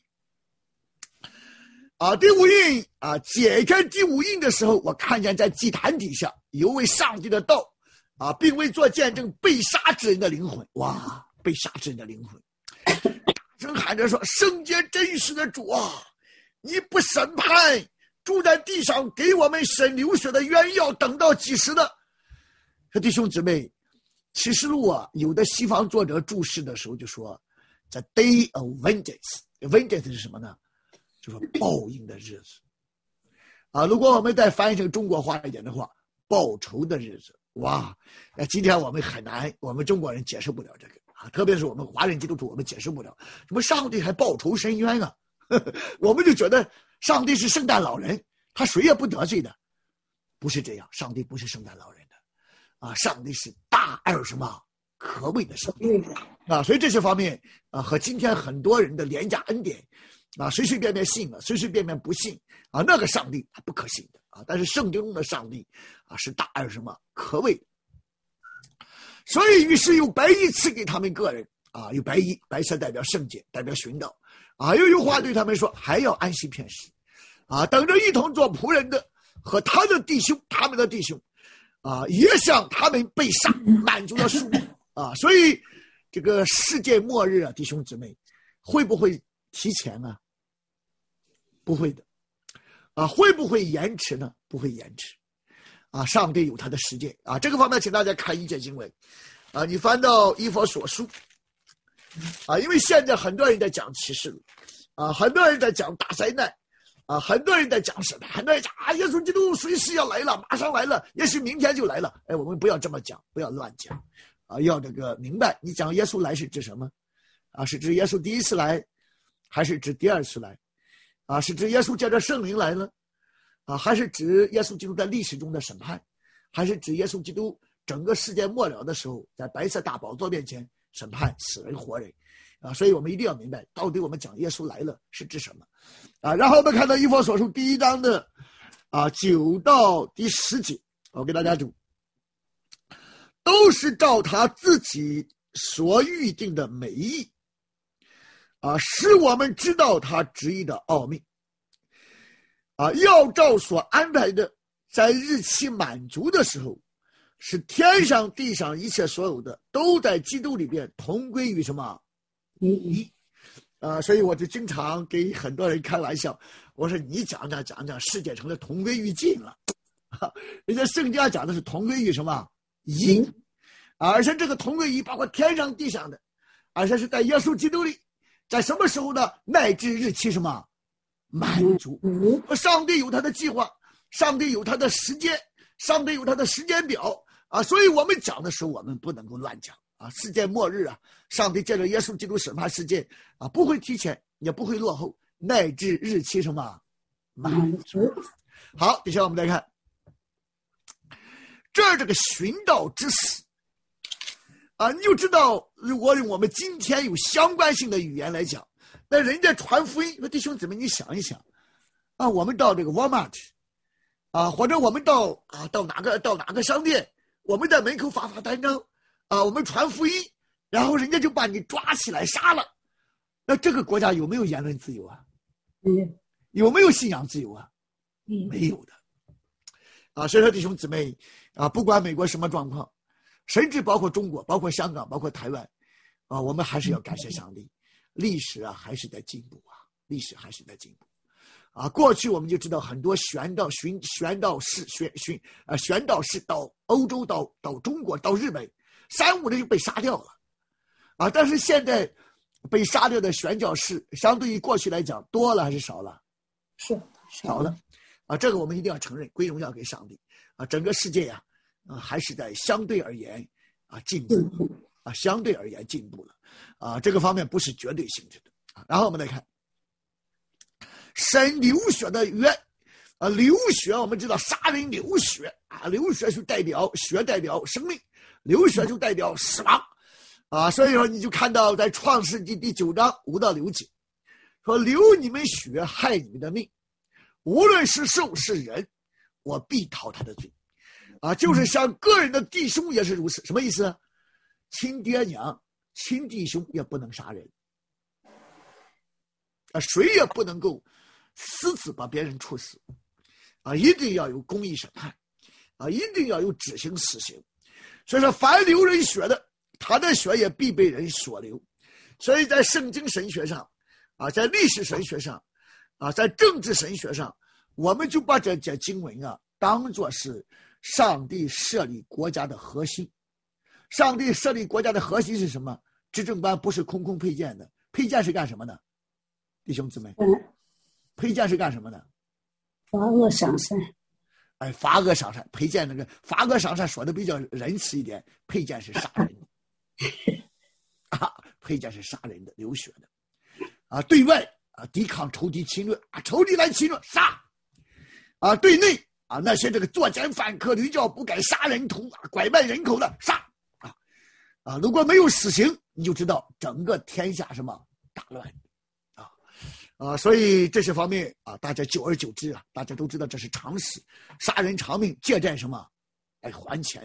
啊，第五印啊，解开第五印的时候，我看见在祭坛底下有位上帝的道啊，并未做见证被杀之人的灵魂。哇，被杀之人的灵魂，大声喊着说：“圣洁真实的主啊，你不审判住在地上给我们神流血的冤，要等到几时呢？”弟兄姊妹，启示录啊，有的西方作者注释的时候就说 The day of vengeance， vengeance 是什么呢？就说报应的日子啊。如果我们再翻译成中国话一点的话，报仇的日子。哇，今天我们很难，我们中国人解释不了这个啊，特别是我们华人基督徒，我们解释不了什么上帝还报仇伸冤啊。呵呵，我们就觉得上帝是圣诞老人，他谁也不得罪的。不是这样，上帝不是圣诞老人的啊，上帝是大而什么可畏的上帝啊。所以这些方面啊，和今天很多人的廉价恩典啊，随随便便信了，随随便便不信啊，那个上帝他不可信的啊。但是圣经中的上帝啊，是大而什么可畏的。所以于是有白衣赐给他们个人啊，有白衣，白色代表圣洁，代表寻道啊，又有话对他们说，还要安息片时啊，等着一同做仆人的和他的弟兄，他们的弟兄啊，也像他们被杀，满足了数目啊。所以这个世界末日啊，弟兄姊妹，会不会提前啊？不会的啊。会不会延迟呢？不会延迟啊。上帝有他的时间啊。这个方面请大家看一节经文啊，你翻到以弗所书啊，因为现在很多人在讲启示录啊，很多人在讲大灾难啊，很多人在讲审判，很多人讲啊，耶稣基督随时要来了，马上来了，也许明天就来了。哎，我们不要这么讲，不要乱讲啊，要这个明白，你讲耶稣来是指什么啊？是指耶稣第一次来，还是指第二次来啊？是指耶稣借着圣灵来了啊？还是指耶稣基督在历史中的审判？还是指耶稣基督整个世界末了的时候，在白色大宝座面前审判死人活人啊？所以我们一定要明白，到底我们讲耶稣来了是指什么啊？然后我们看到以弗所书第一章的啊九到第十节，我给大家读，都是照他自己所预定的美意啊，使我们知道他旨意的奥秘啊，要照所安排的，在日期满足的时候， 使天上地上一切所有的都在基督里边同归于什么？一。啊、呃，所以我就经常给很多人开玩笑，我说你讲讲讲讲，世界成了同归于尽了。人家圣经讲的是同归于什么？一。而且这个同归于包括天上地上的，而且是在耶稣基督里，在什么时候呢？乃至日期什么？满足。上帝有他的计划，上帝有他的时间，上帝有他的时间表啊！所以我们讲的时候，我们不能够乱讲啊！世界末日啊，上帝借着耶稣基督审判世界啊，不会提前，也不会落后，乃至日期什么？满足。好，底下我们再看，这儿这个寻道之死啊，你就知道，如果用我们今天有相关性的语言来讲，那人家传福音，弟兄姊妹，你想一想啊，我们到这个 Walmart 啊，或者我们到啊到哪个到哪个商店，我们在门口发发单张啊，我们传福音，然后人家就把你抓起来杀了，那这个国家有没有言论自由啊？ 嗯， 有没有信仰自由啊？ 嗯， 没有的啊。所以说，弟兄姊妹啊，不管美国什么状况，甚至包括中国、包括香港、包括台湾啊，我们还是要感谢上帝。历史啊，还是在进步啊，历史还是在进步啊。过去我们就知道很多宣道寻宣道士宣宣啊宣道士到欧洲、到到中国、到日本，三五的就被杀掉了啊。但是现在被杀掉的宣教士，相对于过去来讲，多了还是少了？ 是少了啊。这个我们一定要承认，归荣耀给上帝啊。整个世界呀 啊, 啊，还是在相对而言啊进步啊，相对而言进步了。啊，这个方面不是绝对性质的啊。然后我们来看，神流血的约啊，流血我们知道杀人流血啊，流血就代表血代表生命，流血就代表死亡啊。所以说你就看到在创世纪第九章五到六节说，流你们血害你们的命，无论是兽是人，我必讨他的罪啊。就是像个人的弟兄也是如此。什么意思？亲爹娘亲弟兄也不能杀人啊，谁也不能够私自把别人处死啊，一定要有公义审判啊，一定要有执行死刑。所以说凡流人血的，他的血也必被人所流。所以在圣经神学上啊，在历史神学上啊，在政治神学上，我们就把这些经文啊当作是上帝设立国家的核心。上帝设立国家的核心是什么？执政官不是空空佩剑的，佩剑是干什么的？弟兄姊妹，佩剑是干什么的？ 罚恶赏善。 哎，罚恶赏善，佩剑那个罚恶赏善说的比较仁慈一点，佩剑是杀人的啊，佩剑是杀人的，流血的啊。对外啊，抵抗仇敌侵略啊，仇敌来侵略杀啊。对内啊，那些这个作奸犯科、屡教不改、杀人屠啊、拐卖人口的杀。啊，如果没有死刑，你就知道整个天下什么大乱啊啊！所以这些方面啊，大家久而久之啊，大家都知道这是常识，杀人偿命，借债什么来还钱。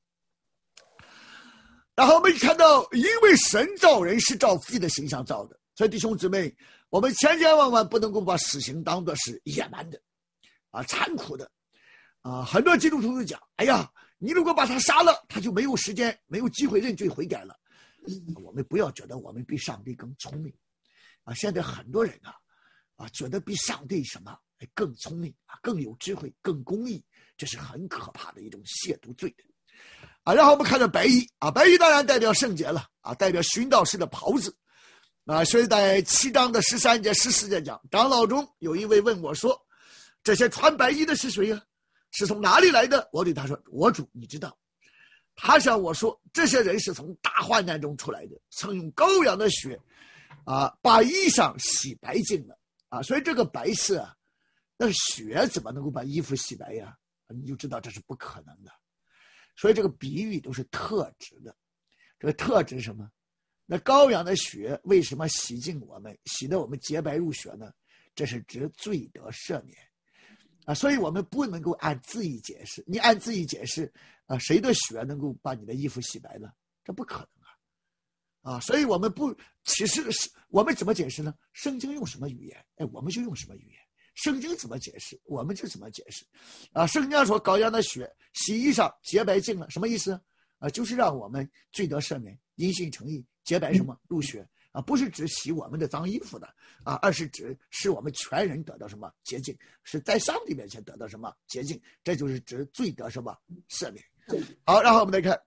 然后我们看到，因为神造人是照自己的形象造的，所以弟兄姊妹，我们千千万万不能够把死刑当作是野蛮的啊、残酷的啊。很多基督徒都讲，哎呀，你如果把他杀了，他就没有时间，没有机会认罪悔改了。我们不要觉得我们比上帝更聪明啊！现在很多人啊啊觉得比上帝什么更聪明啊，更有智慧，更公义，这是很可怕的一种亵渎罪的啊。然后我们看到白衣啊，白衣当然代表圣洁了啊，代表殉道士的袍子啊。所以在七章的十三节、十四节讲，长老中有一位问我说：“这些穿白衣的是谁呀？是从哪里来的？”我对他说：“我主，你知道。”他向我说，这些人是从大患难中出来的，曾用羔羊的血啊把衣裳洗白净了啊。所以这个白色啊，那血怎么能够把衣服洗白呀？你就知道这是不可能的。所以这个比喻都是特指的。这个特指什么？那羔羊的血为什么洗净我们，洗得我们洁白如雪呢？这是指罪得赦免啊。所以我们不能够按字义解释。你按字义解释啊，谁的血能够把你的衣服洗白呢？这不可能啊！啊，所以我们不，其实是我们怎么解释呢？圣经用什么语言，哎，我们就用什么语言。 圣经怎么解释，我们就怎么解释。啊，圣经说羔羊的血洗衣上洁白净了，什么意思？啊，就是让我们罪得赦免，因信称义，洁白什么？入血啊，不是指洗我们的脏衣服的啊，而是指使我们全人得到什么洁净，是在上帝面前得到什么洁净，这就是指罪得什么赦免。好，然后我们来看，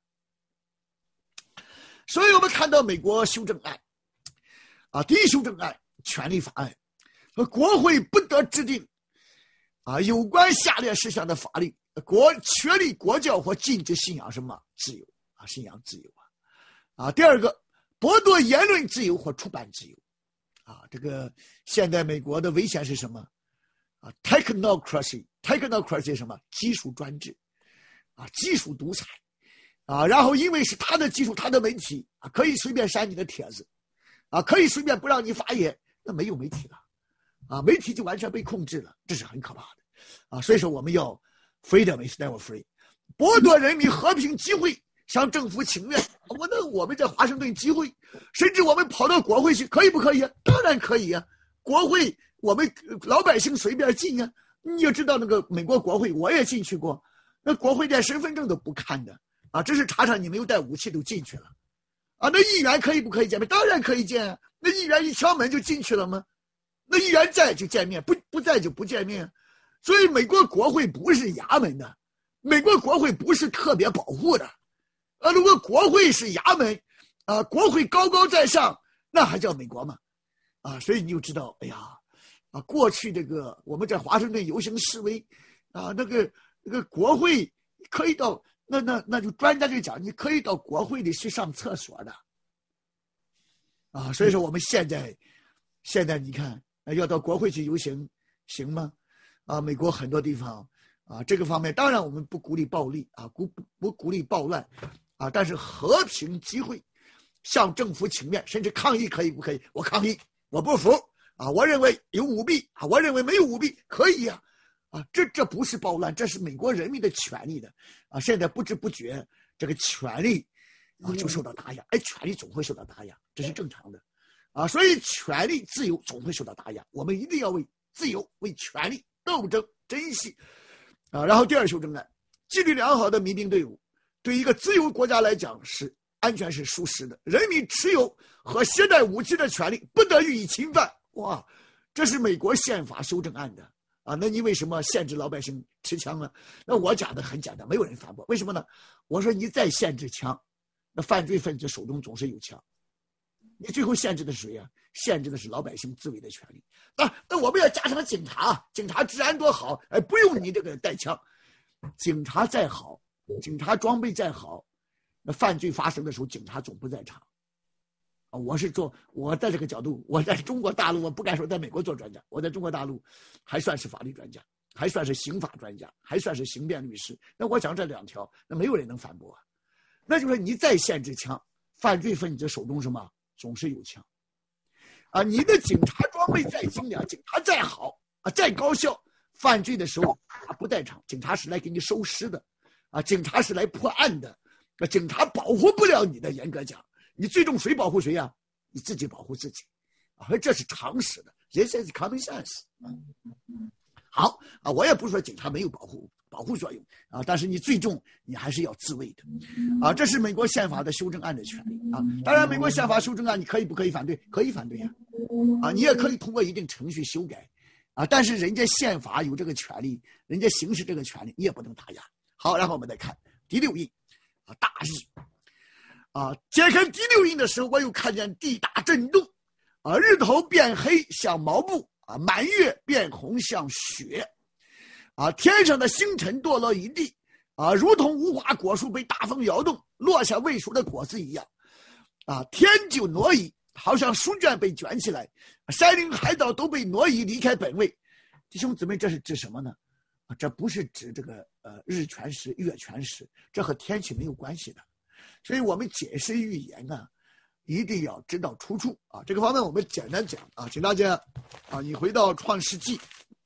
所以我们看到美国修正案啊，第一修正案权利法案，说国会不得制定啊有关下列事项的法律，国确立国教或禁止信仰什么自由啊，信仰自由啊啊。第二个，剥夺言论自由或出版自由啊。这个现在美国的危险是什么啊 ？technocracy technocracy 什么？技术专制啊，技术独裁啊。然后因为是他的技术，他的媒体啊，可以随便删你的帖子啊，可以随便不让你发言，那没有媒体了啊，媒体就完全被控制了，这是很可怕的啊。所以说我们要 freedom is never free， 剥夺人民和平集会，向政府请愿。我那我们在华盛顿集会，甚至我们跑到国会去，可以不可以啊？当然可以啊！国会我们老百姓随便进啊。你也知道那个美国国会，我也进去过，那国会连身份证都不看的啊，只是查查你没有带武器都进去了啊。那议员可以不可以见面？当然可以见啊。那议员一敲门就进去了吗？那议员在就见面，不不在就不见面。所以美国国会不是衙门的，美国国会不是特别保护的。啊，如果国会是衙门，啊，国会高高在上，那还叫美国吗？啊，所以你就知道，哎呀，啊，过去这个我们在华盛顿游行示威，啊，那个那个国会可以到，那那那就专家就讲，你可以到国会里去上厕所的，啊，所以说我们现在现在你看要到国会去游行行吗？啊，美国很多地方啊，这个方面当然我们不鼓励暴力啊，不不鼓励暴乱。啊！但是和平集会，向政府请愿，甚至抗议可以不可以？我抗议，我不服啊！我认为有舞弊啊！我认为没有舞弊，可以呀！啊，这这不是暴乱，这是美国人民的权利的啊！现在不知不觉，这个权利啊就受到打压。哎，权利总会受到打压，这是正常的啊！所以权利自由总会受到打压，我们一定要为自由、为权利斗争、珍惜啊！然后第二修正案，纪律良好的民兵队伍。对一个自由国家来讲，是安全是舒适的。人民持有和携带武器的权利不得予以侵犯。哇，这是美国宪法修正案的啊！那你为什么限制老百姓持枪呢？那我讲的很简单，没有人反驳。为什么呢？我说你再限制枪，那犯罪分子手中总是有枪，你最后限制的是谁呀？限制的是老百姓自卫的权利。那那我们要加上警察，警察治安多好，哎，不用你这个带枪，警察再好。警察装备再好，那犯罪发生的时候，警察总不在场。啊，我是做我在这个角度，我在中国大陆，我不敢说在美国做专家，我在中国大陆还算是法律专家，还算是刑法专家，还算是刑辩律师。那我讲这两条，那没有人能反驳啊。那就是你再限制枪，犯罪分子手中什么总是有枪。啊，你的警察装备再精良，警察再好啊，再高效，犯罪的时候他不在场，警察是来给你收尸的。啊，警察是来破案的，那警察保护不了你的。严格讲，你最终谁保护谁呀、啊？你自己保护自己，啊，这是常识的，这是 common sense。好啊，我也不是说警察没有保护保护作用啊，但是你最终你还是要自卫的，啊，这是美国宪法的修正案的权利啊。当然，美国宪法修正案你可以不可以反对？可以反对呀、啊，啊，你也可以通过一定程序修改，啊，但是人家宪法有这个权利，人家行使这个权利，你也不能打压。好，然后我们再看第六印啊，大日啊，揭开第六印的时候，我又看见地大震动啊，日头变黑像毛布啊，满月变红像雪啊，天上的星辰堕落一地啊，如同无花果树被大风摇动，落下未熟的果子一样啊，天就挪移，好像书卷被卷起来，山林海岛都被挪移离开本位。弟兄姊妹，这是指什么呢？这不是指这个呃日全食、月全食，这和天气没有关系的。所以我们解释预言呢，一定要知道出处啊。这个方面我们简单讲啊，请大家啊，你回到创世纪，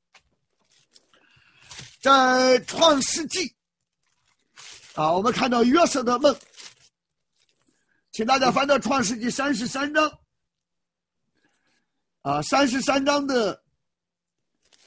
在创世纪啊，我们看到约瑟的梦，请大家翻到创世纪三十三章啊，三十三章的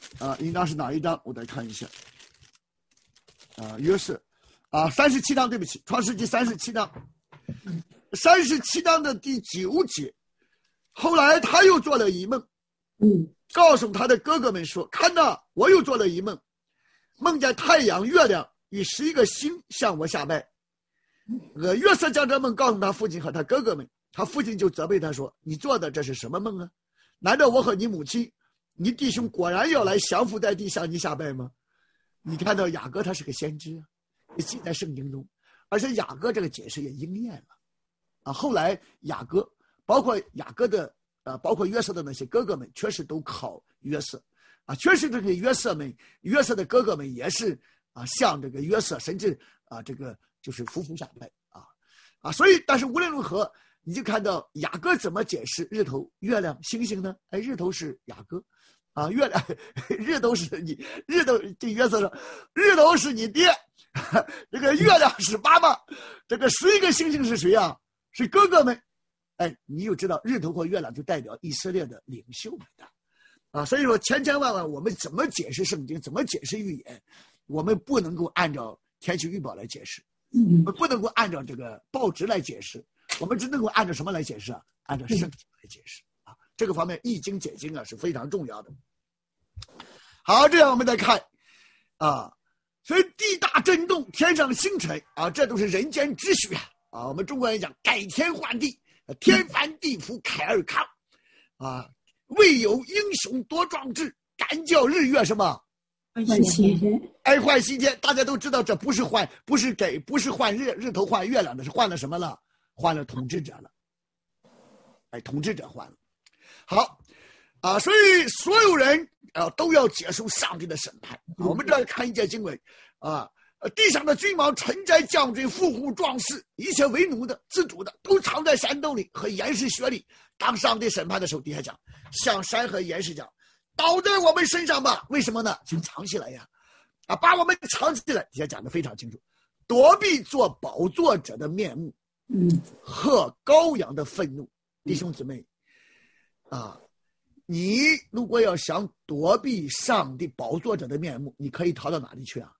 啊，应当是哪一章？我再看一下。啊，约瑟，啊，三十七章，对不起，创世纪三十七章，三十七章的第九节。后来他又做了一梦， 嗯， 告诉他的哥哥们说：“看哪，我又做了一梦，梦见太阳、月亮与十一个星向我下拜。”呃，约瑟将这梦告诉他父亲和他哥哥们，他父亲就责备他说：“你做的这是什么梦啊？难道我和你母亲、你弟兄果然要来降服在地向你下拜吗？”你看到雅各他是个先知啊，也记在圣经中，而且雅各这个解释也应验了啊。后来雅各，包括雅各的呃，包括约瑟的那些哥哥们，确实都考约瑟啊，确实这个约瑟们，约瑟的哥哥们也是啊，向这个约瑟，甚至啊，这个就是匍匐下拜啊啊。所以，但是无论如何，你就看到雅各怎么解释日头、月亮、星星呢？哎，日头是雅各。啊，月亮，日头是你，日头这约瑟说，日头是你爹，这个月亮是爸爸，这个十一个星星是谁啊？是哥哥们。哎，你就知道日头和月亮就代表以色列的领袖们的，啊，所以说千千万万我们怎么解释圣经，怎么解释预言，我们不能够按照天气预报来解释，我们不能够按照这个报纸来解释，我们只能够按照什么来解释啊？按照圣经来解释啊。这个方面易经解经啊是非常重要的。好，这样我们再看啊，所以地大震动，天上星辰啊，这都是人间秩序啊。啊，我们中国人讲改天换地，天翻地覆，凯尔康啊，未有英雄多壮志，敢叫日月什么换西天， 哎，换西天。大家都知道，这不是换，不是给，不是换日日头换月亮的，是换了什么了？换了统治者了。哎，统治者换了。好啊，所以所有人啊都要接受上帝的审判。啊、我们这儿看一节经文啊，地上的君王、臣宰、将军、富户、壮士，一切为奴的、自主的，都藏在山洞里和岩石穴里。当上帝审判的时候，底下讲，向山和岩石讲，倒在我们身上吧。为什么呢？就藏起来呀，啊，把我们藏起来。底下讲的非常清楚，躲避做宝座者的面目， 嗯， 和羔羊的愤怒。弟兄姊妹，啊，你如果要想躲避上帝宝座者的面目，你可以逃到哪里去啊？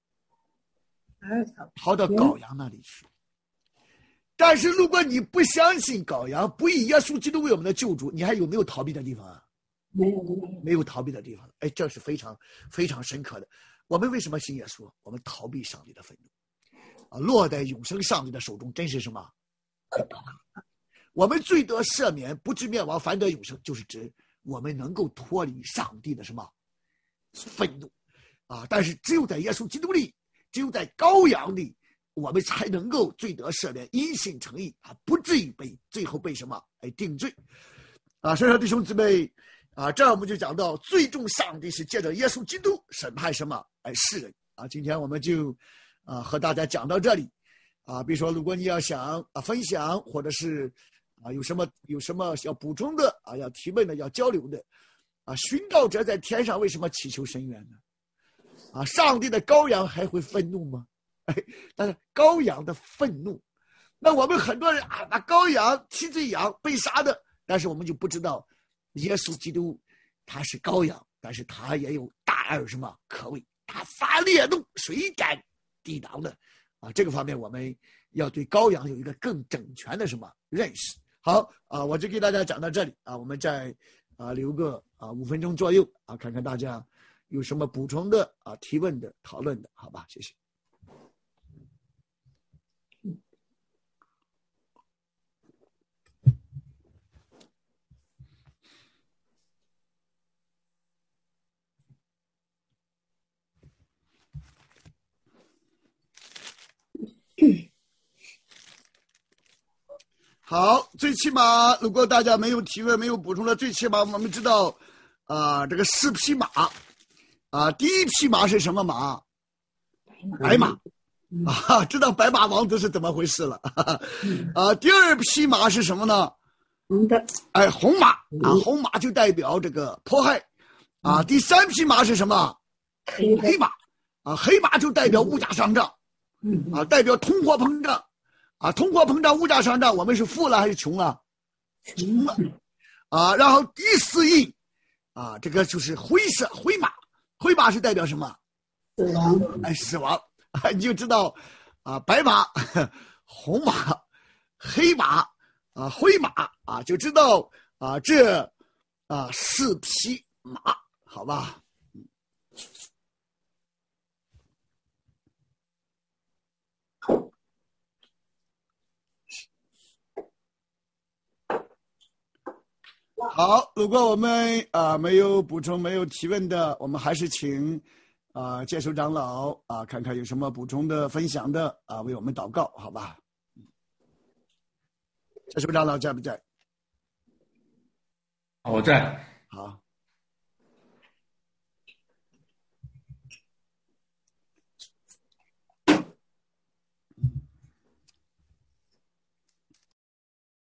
逃到羔羊那里去。但是如果你不相信羔羊，不以耶稣基督为我们的救主，你还有没有逃避的地方啊？ 没有， 没有逃避的地方。哎，这是非常非常深刻的。我们为什么信耶稣？我们逃避上帝的愤怒啊，落在永生上帝的手中，真是什么可怕？我们罪得赦免，不至灭亡，反得永生，就是指我们能够脱离上帝的什么愤怒啊！但是只有在耶稣基督里，只有在羔羊里，我们才能够罪得赦免，因信称义啊，不至于被最后被什么哎定罪啊！所以说弟兄姊妹啊，这样我们就讲到，最终上帝是借着耶稣基督审判什么哎世人啊！今天我们就啊和大家讲到这里啊，比如说如果你要想啊分享或者是啊，有什么有什么要补充的啊？要提问的，要交流的，啊，寻道者在天上为什么祈求深渊呢？啊，上帝的羔羊还会愤怒吗？哎，但是羔羊的愤怒，那我们很多人啊，那羔羊、替罪羊被杀的，但是我们就不知道，耶稣基督他是羔羊，但是他也有大而什么可畏，他发烈怒，谁敢抵挡呢？啊，这个方面我们要对羔羊有一个更整全的什么认识。好啊，我就给大家讲到这里啊，我们再啊留个啊五分钟左右啊，看看大家有什么补充的啊、提问的、讨论的，好吧？谢谢。好，最起码如果大家没有提问、没有补充的，最起码我们知道，啊、呃，这个四匹马，啊、呃，第一匹马是什么马？白马，啊，知道白马王子是怎么回事了。啊、呃，第二匹马是什么呢？ 红的， 哎，红马啊，红马就代表这个迫害，啊，第三匹马是什么？ 黑黑马，啊，黑马就代表物价上涨，啊，代表通货膨胀。啊，通货膨胀、物价上涨，我们是富了还是穷了？穷了，啊，然后第四印， 啊，这个就是灰色灰马，灰马是代表什么？ 死亡。 哎，死亡啊，你就知道啊，白马、红马、黑马啊、灰马啊，就知道啊这啊四匹马，好吧？好，如果我们啊、呃、没有补充、没有提问的，我们还是请啊、呃、建守长老啊、呃、看看有什么补充的、分享的啊、呃，为我们祷告，好吧？建守长老在不在？ 我在。 好。